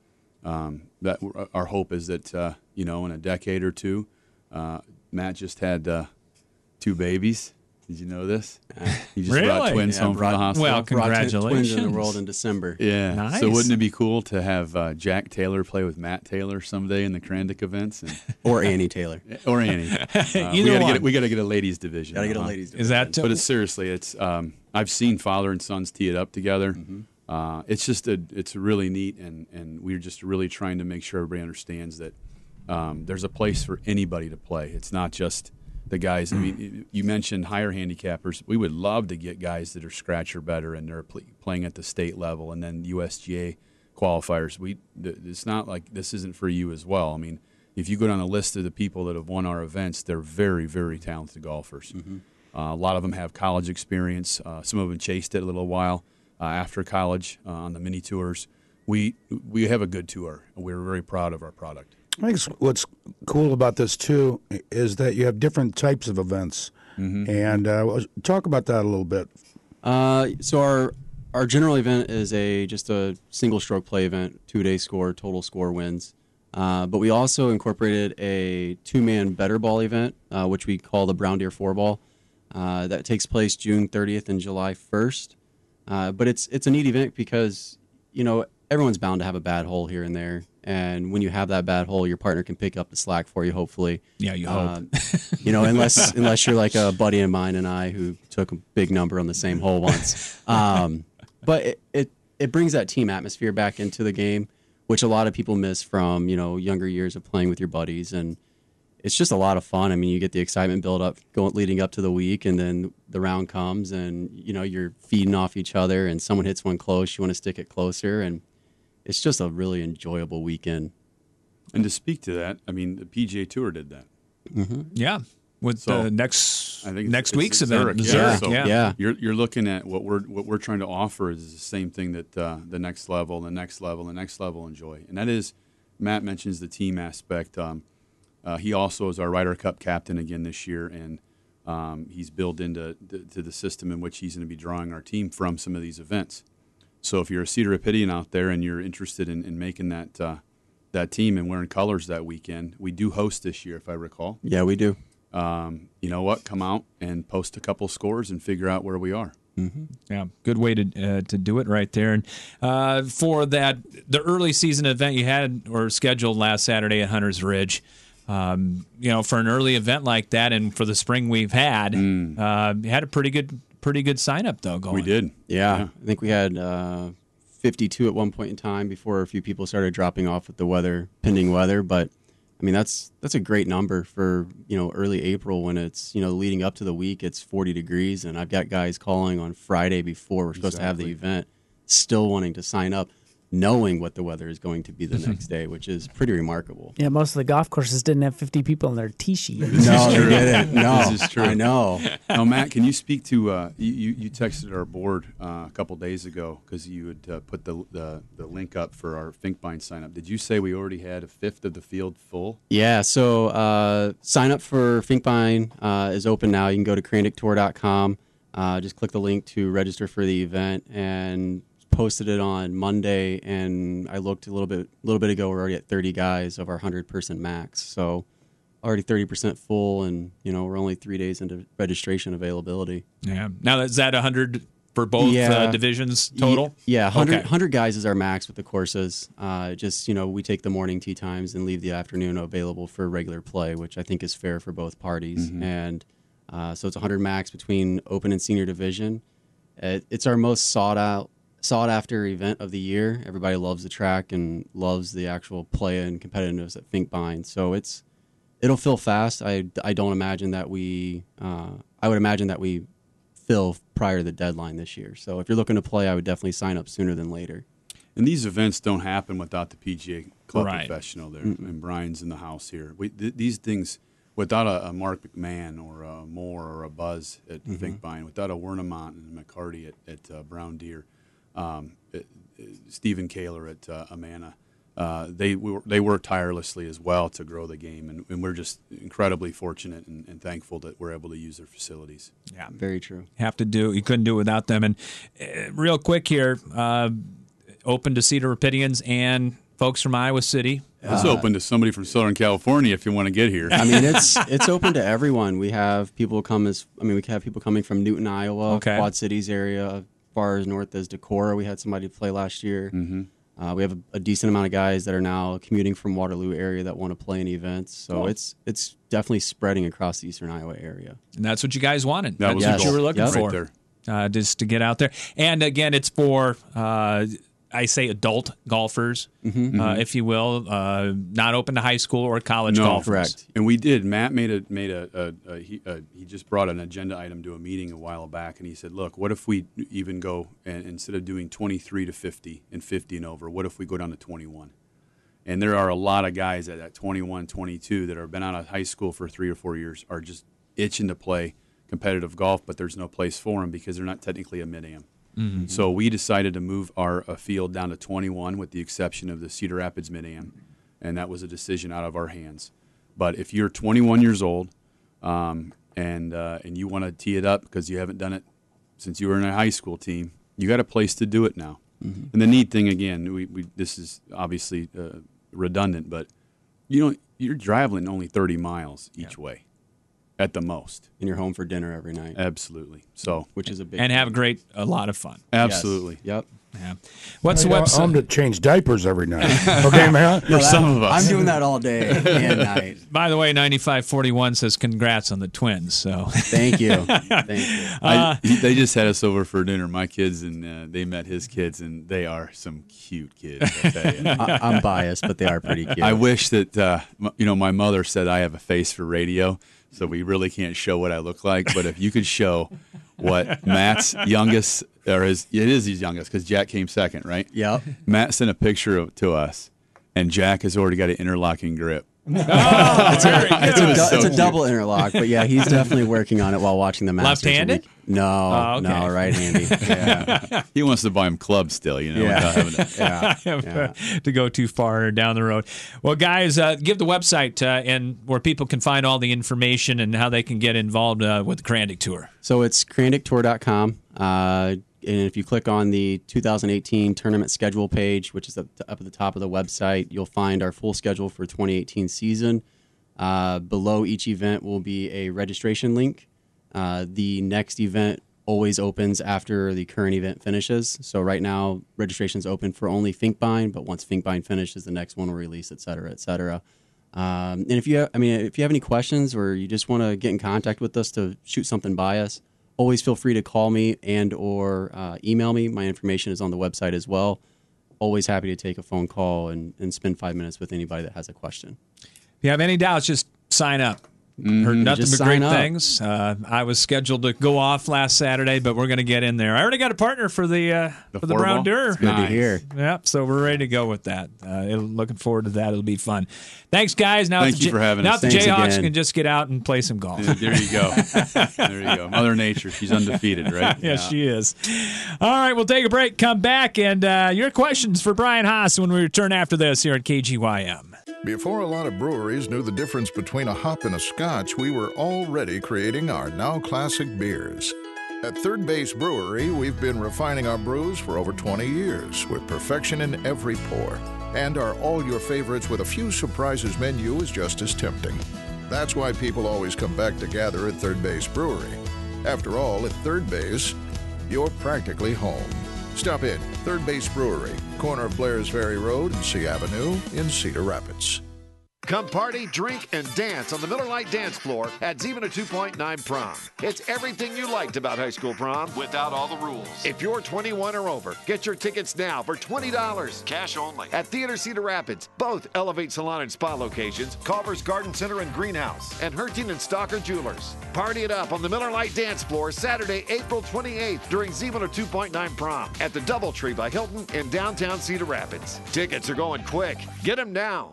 um, that our hope is that uh, you know, in a decade or two, uh, Matt just had uh, two babies. Did you know this? He just Really? brought twins Yeah, home brought- from the hospital. Well, Brought twins congratulations. in the world in December. Yeah. Nice. So wouldn't it be cool to have uh, Jack Taylor play with Matt Taylor someday in the Krandic events? And, Or Annie Taylor. or Annie. Uh, Either we gotta one. Get a, we got to get a ladies division. Gotta get a uh-huh. ladies Is that But it's seriously, it's um, I've seen father and sons tee it up together. Mm-hmm. Uh, it's just a, it's really neat, and, and we're just really trying to make sure everybody understands that um, there's a place for anybody to play. It's not just the guys. I mean, you mentioned higher handicappers. We would love to get guys that are scratch or better, and they're pl- playing at the state level, and then U S G A qualifiers. We, th- it's not like this isn't for you as well. I mean, if you go down a list of the people that have won our events, they're very, very talented golfers. Mm-hmm. Uh, a lot of them have college experience. Uh, some of them chased it a little while uh, after college uh, on the mini tours. We we have a good tour, and we're very proud of our product. I think what's cool about this too is that you have different types of events, Mm-hmm. and uh, talk about that a little bit. Uh, so our our general event is a just a single stroke play event, two day score, total score wins. Uh, but we also incorporated a two man better ball event, uh, which we call the Brown Deer Four Ball. Uh, that takes place June thirtieth and July first. Uh, but it's it's a neat event because you know everyone's bound to have a bad hole here and there, and when you have that bad hole, your partner can pick up the slack for you. Hopefully, Yeah, you Uh, hope. you know, unless unless you're like a buddy of mine and I who took a big number on the same hole once. Um, but it, it it brings that team atmosphere back into the game, which a lot of people miss from you know younger years of playing with your buddies, and it's just a lot of fun. I mean, you get the excitement build up going leading up to the week, and then the round comes, and you know you're feeding off each other, and someone hits one close, you want to stick it closer, and it's just a really enjoyable weekend. And to speak to that, I mean, the P G A Tour did that. Mm-hmm. Yeah, with So, the next I think next it's, week's it's event, Zurich, Zurich, So yeah. Yeah. You're you're looking at what we're what we're trying to offer is the same thing that uh, the next level, the next level, the next level enjoy, and that is Matt mentions the team aspect. Um, uh, he also is our Ryder Cup captain again this year, and um, he's built into to, to the system in which he's going to be drawing our team from some of these events. So if you're a Cedar Rapidian out there and you're interested in, in making that uh, that team and wearing colors that weekend, we do host this year, if I recall. Yeah, we do. Um, you know what? Come out and post a couple scores and figure out where we are. Mm-hmm. Yeah, good way to uh, to do it right there. And uh, for that, the early season event you had or scheduled last Saturday at Hunter's Ridge, um, you know, for an early event like that, and for the spring we've had, Mm. uh, you had a pretty good pretty good sign up though. Going, We did. Yeah, Yeah. I think we had uh, fifty-two at one point in time before a few people started dropping off with the weather, pending weather. But I mean, that's that's a great number for you know early April when it's you know leading up to the week. It's forty degrees, and I've got guys calling on Friday before we're supposed to have the Exactly. event, still wanting to sign up, knowing what the weather is going to be the next day, which is pretty remarkable. Yeah, most of the golf courses didn't have fifty people in their tee sheet. No, they didn't. No, This is true. I know. Now, Matt, can you speak to uh, you? You you texted our board uh, a couple days ago because you had uh, put the, the the link up for our Finkbine sign up. Did you say we already had a fifth of the field full? Yeah, so uh, sign up for Finkbine uh, is open now. You can go to crandic tour dot com. Uh, just click the link to register for the event, and posted it on Monday. And I looked a little bit, a little bit ago. We're already at thirty guys of our hundred person max. So already thirty percent full, and you know we're only three days into registration availability. Yeah. Now is that a hundred for both uh, divisions total? Ye- Yeah, one hundred, Okay. one hundred guys is our max with the courses. Uh, just, you know, we take the morning tee times and leave the afternoon available for regular play, which I think is fair for both parties. Mhm. And uh, so it's one hundred max between open and senior division. It, it's our most sought out, sought after event of the year. Everybody loves the track and loves the actual play and competitiveness at Finkbine. So it's it'll fill fast. I, I don't imagine that we uh, I would imagine that we fill prior to the deadline this year. So if you're looking to play, I would definitely sign up sooner than later. And these events don't happen without the P G A club Right. professional there, Mm-mm. and Brian's in the house here. We, th- these things, without a, a Mark McMahon or a Moore or a Buzz at Mhm. Finkbine, without a Wernemont and a McCarty at, at uh, Brown Deer, um, it, it, Stephen Kaler at uh, Amana, uh, they we were, they work tirelessly as well to grow the game, and, and we're just incredibly fortunate and, and thankful that we're able to use their facilities. Yeah, very true. Have to do. You couldn't do it without them. And uh, real quick here, uh, open to Cedar Rapidians and folks from Iowa City. It's Uh, open to somebody from Southern California if you want to get here. I mean, it's it's open to everyone. We have people come as I mean, we have people coming from Newton, Iowa, Okay. Quad Cities area, as far as north as Decorah. We had somebody play last year. Mm-hmm. Uh, we have a, a decent amount of guys that are now commuting from Waterloo area that want to play in events. So Cool. it's it's definitely spreading across the Eastern Iowa area. And that's what you guys wanted. That that's was what the you goal. were looking Yep. for. Right Uh, just to get out there. And again, it's for, uh, I say adult golfers, Mhm. uh, if you will, uh, not open to high school or college no, golfers. And we did. Matt made a made a, a, a, he, a he just brought an agenda item to a meeting a while back, and he said, "Look, what if we even go and instead of doing twenty-three to fifty and fifty and over, what if we go down to twenty-one?" And there are a lot of guys at that twenty-one, twenty-two that have been out of high school for three or four years are just itching to play competitive golf, but there's no place for them because they're not technically a mid-am. Mhm. So we decided to move our uh, field down to twenty-one with the exception of the Cedar Rapids mid-am, and that was a decision out of our hands. But if you're twenty-one years old um, and uh, and you want to tee it up because you haven't done it since you were in a high school team, you got a place to do it now. Mhm. And the neat thing, again, we, we this is obviously uh, redundant, but you know you're traveling only thirty miles each way. At the most. And you're home for dinner every night. Absolutely. So, which is a big And have a great, a lot of fun. Absolutely. Yes. Yep. Yeah. What's the I website? I'm to change diapers every night. Okay, man. No, that- I'm doing that all day and night. By the way, ninety-five forty-one says congrats on the twins. So Thank you. Thank you. Uh, I, he, they just had us over for dinner, my kids, and uh, they met his kids, and they are some cute kids. I tell you. I, I'm biased, but they are pretty cute. I wish that uh, m- you know. My mother said I have a face for radio, so we really can't show what I look like. But if you could show what Matt's youngest, or his, it is his youngest, because Jack came second, right? Yep. Matt sent a picture of, to us, and Jack has already got an interlocking grip. Oh, it's a, very it's, a, good. du- So it's a cute. double interlock, but yeah, he's definitely working on it while watching the Masters. Left-handed? No, Oh, okay. no, right-handy. Yeah. He wants to buy him clubs still, you know. Yeah. without having to- Yeah. Yeah. to go too far down the road. Well, guys, uh, give the website uh, and where people can find all the information and how they can get involved uh, with the Krandic Tour. So it's krandic tour dot com. Uh, and if you click on the two thousand eighteen tournament schedule page, which is up, up at the top of the website, you'll find our full schedule for twenty eighteen season. Uh, below each event will be a registration link. Uh, the next event always opens after the current event finishes. So right now, registration's open for only Finkbine, but once Finkbine finishes, the next one will release, et cetera, et cetera. Um, and if you, have, I mean, if you have any questions or you just want to get in contact with us to shoot something by us, always feel free to call me and or uh, email me. My information is on the website as well. Always happy to take a phone call and, and spend five minutes with anybody that has a question. If you have any doubts, just sign up. Mhm. Heard nothing Just but great sign up. things. Uh, I was scheduled to go off last Saturday, but we're going to get in there. I already got a partner for the uh, The for the four Brown ball? Deer. Good to Nice. hear. Yep, so we're ready to go with that. Uh, it'll, looking forward to that. It'll be fun. Thanks, guys. Now Thank the you J- for having now us. the Thanks Jayhawks again. can just get out and play some golf. Yeah, there you go. There you go. Mother Nature, she's undefeated, right? Yes, she is. All right, we'll take a break, come back, and uh, your questions for Brian Haas when we return after this here at K G Y M. Before a lot of breweries knew the difference between a hop and a scotch, we were already creating our now classic beers. At Third Base Brewery, we've been refining our brews for over twenty years with perfection in every pour. And our all your favorites with a few surprises menu is just as tempting. That's why people always come back to gather at Third Base Brewery. After all, at Third Base, you're practically home. Stop in, Third Base Brewery, corner of Blair's Ferry Road and C Avenue in Cedar Rapids. Come party, drink, and dance on the Miller Lite dance floor at Zebina two point nine Prom. It's everything you liked about high school prom without all the rules. If you're twenty-one or over, get your tickets now for twenty dollars. Cash only. At Theater Cedar Rapids, both Elevate Salon and Spa locations, Culver's Garden Center and Greenhouse, and Herting and Stalker Jewelers. Party it up on the Miller Lite dance floor Saturday, April twenty-eighth during Zebina two point nine Prom at the Doubletree by Hilton in downtown Cedar Rapids. Tickets are going quick. Get them now.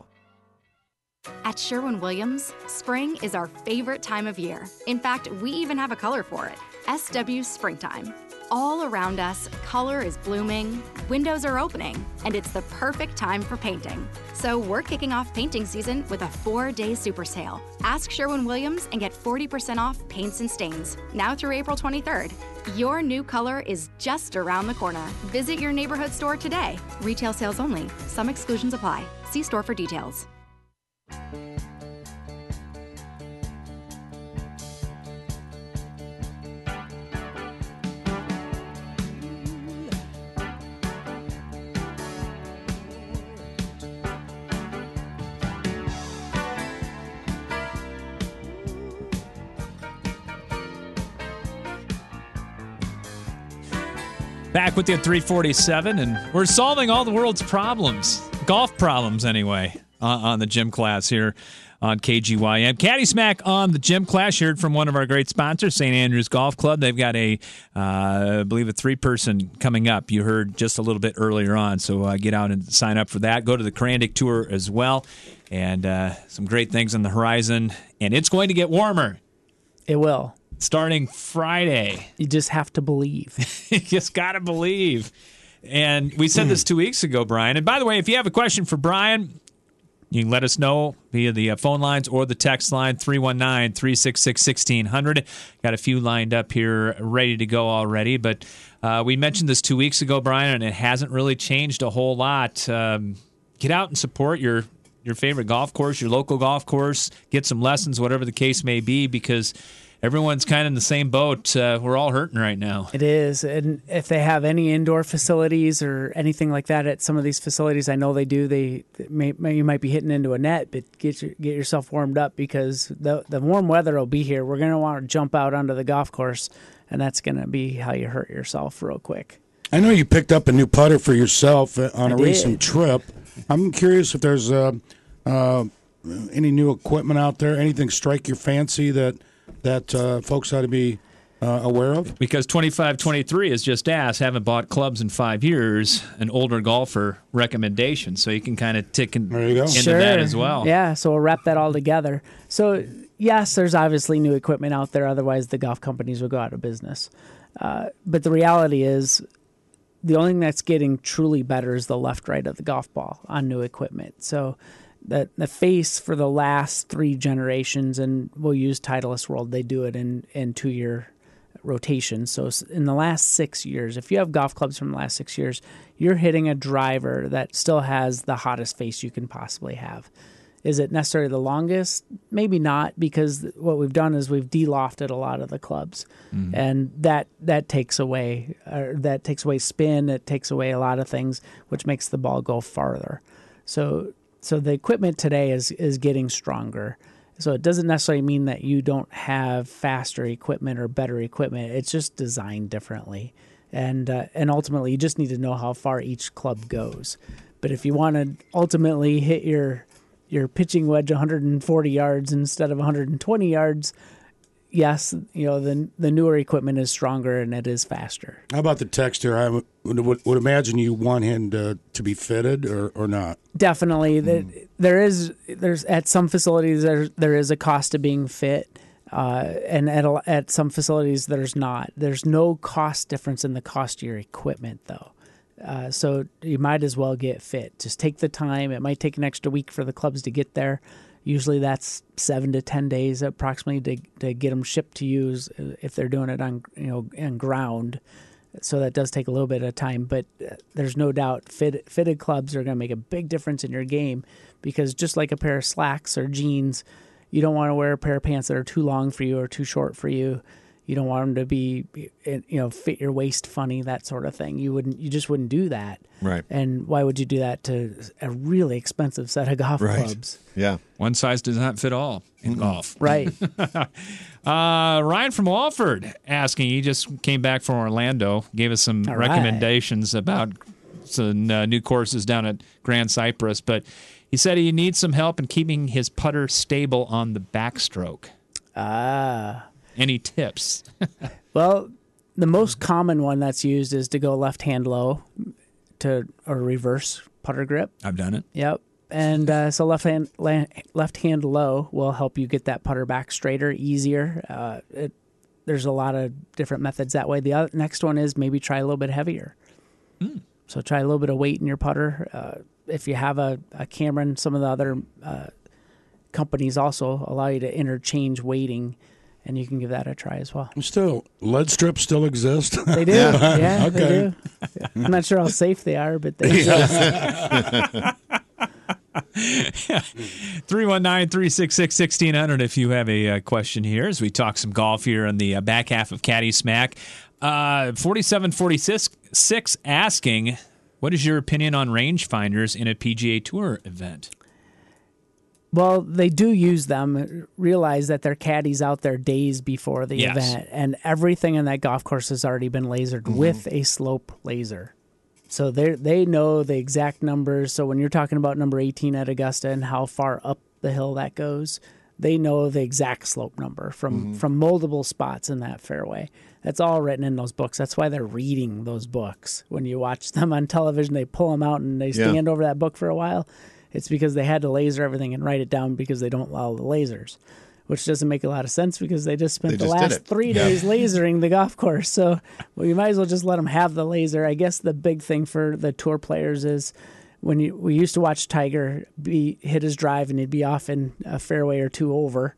At Sherwin-Williams, spring is our favorite time of year. In fact, we even have a color for it, S W Springtime. All around us, color is blooming, windows are opening, and it's the perfect time for painting. So we're kicking off painting season with a four-day super sale. Ask Sherwin-Williams and get forty percent off paints and stains, now through April twenty-third. Your new color is just around the corner. Visit your neighborhood store today. Retail sales only. Some exclusions apply. See store for details. Back with you at three forty-seven, and we're solving all the world's problems, golf problems anyway, uh, on the gym class here on K G Y M. Caddy Smack on the gym class. You heard from one of our great sponsors, Saint Andrews Golf Club. They've got a, uh, I believe, a three-person coming up. You heard just a little bit earlier on, so uh, get out and sign up for that. Go to the Karandic Tour as well, and uh, some great things on the horizon. And it's going to get warmer. It will. Starting Friday. You just have to believe. You just got to believe. And we said this two weeks ago, Brian. And by the way, if you have a question for Brian, you can let us know via the uh, phone lines or the text line, three one nine, three six six, one six zero zero. Got a few lined up here ready to go already. But uh, we mentioned this two weeks ago, Brian, and it hasn't really changed a whole lot. Um, get out and support your, your favorite golf course, your local golf course. Get some lessons, whatever the case may be, because everyone's kind of in the same boat. Uh, we're all hurting right now. It is. And if they have any indoor facilities or anything like that at some of these facilities, I know they do, they, they may, may, you might be hitting into a net, but get your, get yourself warmed up, because the, the warm weather will be here. We're going to want to jump out onto the golf course, and that's going to be how you hurt yourself real quick. I know you picked up a new putter for yourself on a I did. recent trip. I'm curious if there's uh, uh, any new equipment out there, anything strike your fancy that that uh, folks ought to be uh, aware of? Because twenty-five twenty-three has just asked, haven't bought clubs in five years, an older golfer recommendation. So you can kind of tick in, into Sure. that as well. Yeah, so we'll wrap that all together. So, yes, there's obviously new equipment out there. Otherwise, the golf companies would go out of business. Uh, but the reality is, the only thing that's getting truly better is the left-right of the golf ball on new equipment. So the the face for the last three generations, and we'll use Titleist World, they do it in, in two-year rotation. So in the last six years, if you have golf clubs from the last six years, you're hitting a driver that still has the hottest face you can possibly have. Is it necessarily the longest? Maybe not, because what we've done is we've de-lofted a lot of the clubs, mm. and that that takes away uh, that takes away spin. It takes away a lot of things, which makes the ball go farther. So so the equipment today is is getting stronger. So it doesn't necessarily mean that you don't have faster equipment or better equipment. It's just designed differently, and uh, and ultimately you just need to know how far each club goes. But if you want to ultimately hit your your pitching wedge one hundred forty yards instead of one hundred twenty yards, yes, you know, the the newer equipment is stronger and it is faster. How about the texture? I would, would, would imagine you want him to, to be fitted or, or not. Definitely. Mm. There is there's at some facilities there there is a cost to being fit, uh, and at a, at some facilities there's not. There's no cost difference in the cost of your equipment though. Uh, so you might as well get fit. Just take the time. It might take an extra week for the clubs to get there. Usually that's seven to ten days approximately to to get them shipped to you if they're doing it on you know on ground. So that does take a little bit of time, but there's no doubt fit, fitted clubs are going to make a big difference in your game, because just like a pair of slacks or jeans, you don't want to wear a pair of pants that are too long for you or too short for you. You don't want them to be, you know, fit your waist funny, that sort of thing. You wouldn't, you just wouldn't do that. Right. And why would you do that to a really expensive set of golf right. clubs? Yeah. One size does not fit all in mm-hmm. golf. Right. uh, Ryan from Walford asking, he just came back from Orlando, gave us some all recommendations right. about some uh, new courses down at Grand Cypress, but he said he needs some help in keeping his putter stable on the backstroke. Ah. Any tips? Well, the most common one that's used is to go left hand low to or reverse putter grip. I've done it. Yep. And uh, so left hand left hand low will help you get that putter back straighter, easier. Uh, it there's a lot of different methods that way. The other, next one is maybe try a little bit heavier. Mm. So try a little bit of weight in your putter. Uh, if you have a, a Cameron, some of the other uh, companies also allow you to interchange weighting, and you can give that a try as well. Still, lead strips still exist? They do. Yeah, yeah they okay. do. I'm not sure how safe they are, but they exist. three one nine, three six six, one six zero zero if you have a uh, question here as we talk some golf here on the uh, back half of Caddy Smack. Uh, forty-seven forty-six asking, what is your opinion on rangefinders in a P G A Tour event? Well, they do use them. Realize that their caddies out there days before the Yes. event, and everything on that golf course has already been lasered Mm-hmm. with a slope laser. So they they know the exact numbers. So when you're talking about number eighteen at Augusta and how far up the hill that goes, they know the exact slope number from, Mm-hmm. from multiple spots in that fairway. That's all written in those books. That's why they're reading those books. When you watch them on television, they pull them out and they Yeah. stand over that book for a while. It's because they had to laser everything and write it down because they don't allow the lasers, which doesn't make a lot of sense because they just spent They the just did last it. three Yeah. days lasering the golf course. So well, you might as well just let them have the laser. I guess the big thing for the tour players is when you we used to watch Tiger be hit his drive and he'd be off in a fairway or two over.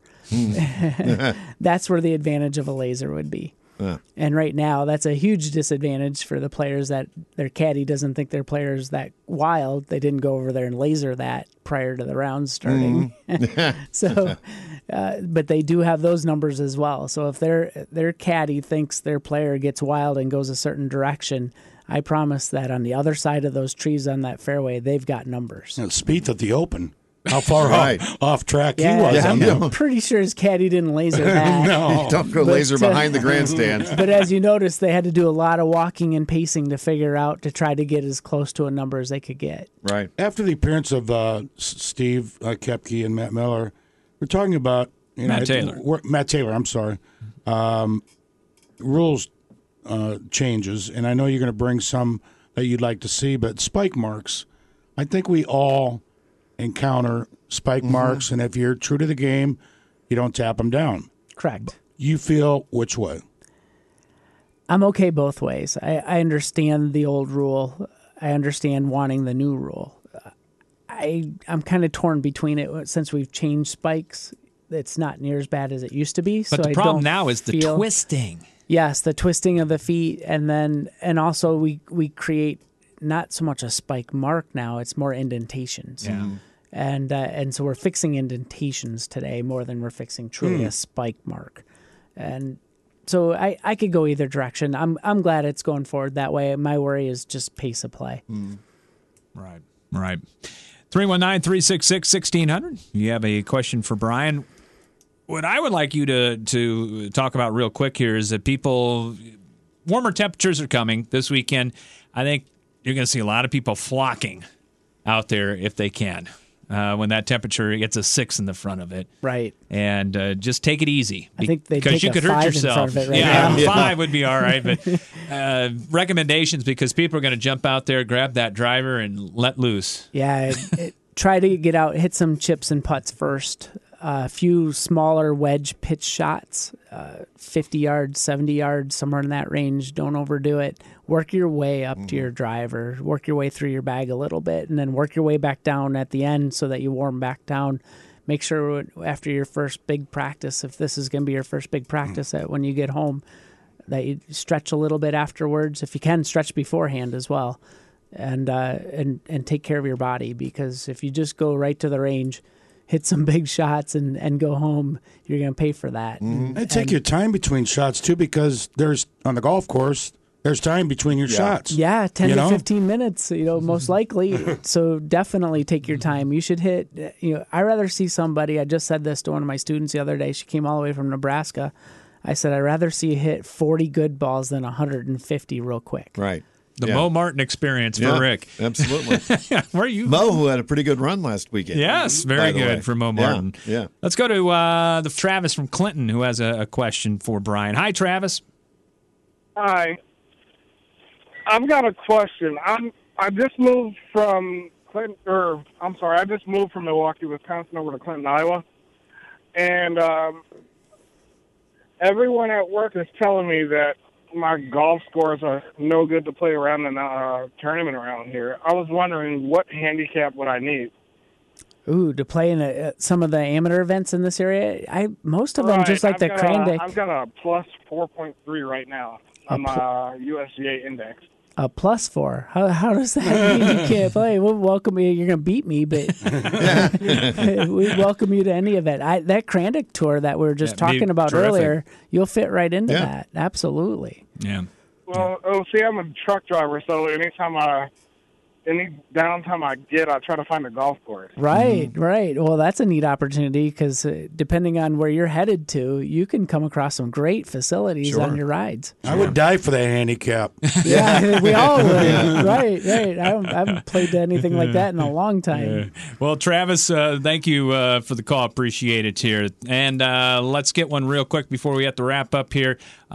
That's where the advantage of a laser would be. Yeah. And right now, that's a huge disadvantage for the players that their caddy doesn't think their player's that wild. They didn't go over there and laser that prior to the round starting. so, uh, but they do have those numbers as well. So if their their caddy thinks their player gets wild and goes a certain direction, I promise that on the other side of those trees on that fairway, they've got numbers. You know, Spieth at the Open. How far Right. off, off track Yeah, he was. I'm, on I'm that. pretty sure his caddy didn't laser that. No. Don't go But, laser uh, behind the grandstand. But as you notice, they had to do a lot of walking and pacing to figure out to try to get as close to a number as they could get. Right. After the appearance of uh, S- Steve uh, Koepke and Matt Miller, we're talking about you know, Matt I think Taylor. we're- Matt Taylor. I'm sorry. Um, rules uh, changes, and I know you're going to bring some that you'd like to see, but spike marks. I think we all encounter spike Mm-hmm. marks, and if you're true to the game, you don't tap them down. Correct. You feel which way? I'm okay both ways. I, I understand the old rule. I understand wanting the new rule. I I'm kind of torn between it since we've changed spikes. It's not near as bad as it used to be. But so the I problem don't now is the feel- twisting. Yes, the twisting of the feet, and then and also we we create not so much a spike mark now; it's more indentations. Yeah. And uh, and so we're fixing indentations today more than we're fixing truly Hmm. a spike mark. And so I, I could go either direction. I'm I'm glad it's going forward that way. My worry is just pace of play. Right, right. three one nine, three six six, one six zero zero. You have a question for Brian. What I would like you to, to talk about real quick here is that people, warmer temperatures are coming this weekend. I think you're going to see a lot of people flocking out there if they can. Uh, when that temperature gets a six in the front of it. Right. And uh, just take it easy. I think they'd because take you a could hurt five in yourself. front of it right yeah, now. yeah, five would be all right. But uh, recommendations because people are going to jump out there, grab that driver, and let loose. Yeah, it, it, try to get out, hit some chips and putts first. Uh, a few smaller wedge pitch shots, uh, fifty yards, seventy yards, somewhere in that range. Don't overdo it. Work your way up to your driver. Work your way through your bag a little bit, and then work your way back down at the end so that you warm back down. Make sure after your first big practice, if this is going to be your first big practice, that when you get home, that you stretch a little bit afterwards. If you can, stretch beforehand as well, and uh, and and take care of your body, because if you just go right to the range, hit some big shots and, and go home, you're going to pay for that. And, And take and- your time between shots too, because there's on the golf course there's time between your shots. Yeah, ten You to know? fifteen minutes, you know, most likely. So definitely take your time. You should hit, you know, I rather see somebody, I just said this to one of my students the other day. She came all the way from Nebraska. I said, I'd rather see you hit forty good balls than one hundred fifty real quick. Right. The Yeah. Mo Martin experience for Yeah, Rick. Absolutely. Where are you? Mo, who had a pretty good run last weekend. Yes, by very the good way. for Mo Yeah, Martin. Yeah. Let's go to uh, the Travis from Clinton, who has a, a question for Brian. Hi, Travis. Hi. I've got a question. I'm I just moved from Clinton, or I'm sorry, I just moved from Milwaukee, Wisconsin, over to Clinton, Iowa, and um, everyone at work is telling me that my golf scores are no good to play around in a uh, tournament around here. I was wondering what handicap would I need? Ooh, to play in a, some of the amateur events in this area, I most of them Right, just like I've the got Crandick. A, I've got a plus four point three right now on my uh, U S G A index. A plus four. How how does that mean you can't play? We'll welcome you. You're going to beat me, but we welcome you to any event. I, that Crandick tour that we were just Yeah, be talking about terrific. earlier, you'll fit right into Yeah. that. Absolutely. Yeah. Well, oh, see, I'm a truck driver, so anytime I, any downtime I get, I try to find a golf course. Right, right. Well, that's a neat opportunity because uh, depending on where you're headed to, you can come across some great facilities Sure. on your rides. I would die for that handicap. Yeah, we all would. Right, right. I, don't, I haven't played to anything like that in a long time. Yeah. Well, Travis, uh, thank you uh, for the call. Appreciate it here. And uh, let's get one real quick before we have to wrap up here.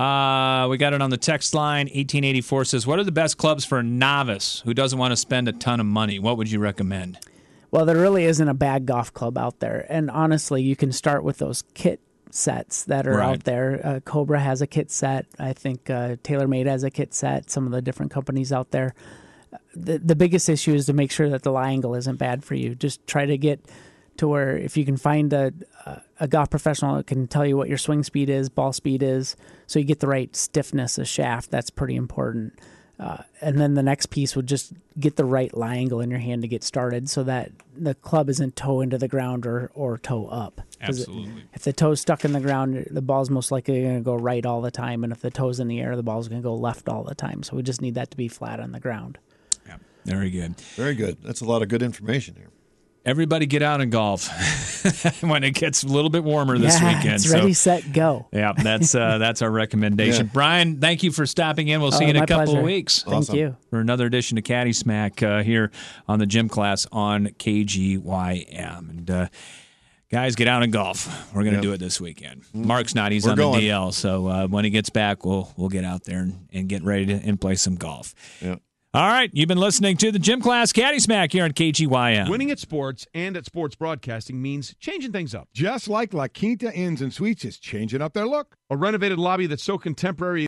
Uh, we got it on the text line. eighteen eighty-four says, what are the best clubs for a novice who doesn't want to spend a ton of money? What would you recommend? Well, there really isn't a bad golf club out there. And honestly, you can start with those kit sets that are Right. out there. Uh, Cobra has a kit set. I think uh, TaylorMade has a kit set. Some of the different companies out there. The, the biggest issue is to make sure that the lie angle isn't bad for you. Just try to get to where if you can find a, a golf professional that can tell you what your swing speed is, ball speed is, so you get the right stiffness of shaft, that's pretty important. Uh, and then the next piece would just get the right lie angle in your hand to get started so that the club isn't toe into the ground or, or toe up. 'Cause Absolutely. If the toe's stuck in the ground, the ball's most likely going to go right all the time. And if the toe's in the air, the ball's going to go left all the time. So we just need that to be flat on the ground. Very good. Very good. That's a lot of good information here. Everybody get out and golf when it gets a little bit warmer this yeah, weekend. It's ready, So, set, go. yeah, that's uh, that's our recommendation. Yeah. Brian, thank you for stopping in. We'll see Oh, you in a my couple pleasure. of weeks. Thank Awesome. you. For another edition of Caddy Smack uh, here on the Gym Class on K G Y M. And uh, guys, get out and golf. We're going to Yep. do it this weekend. Mark's not; he's We're on going. the D L. So uh, when he gets back, we'll we'll get out there and, and get ready to and play some golf. Yeah. All right, you've been listening to the Gym Class Caddy Smack here on K G Y M. Winning at sports and at sports broadcasting means changing things up. Just like La Quinta Inns and Suites is changing up their look. A renovated lobby that's so contemporary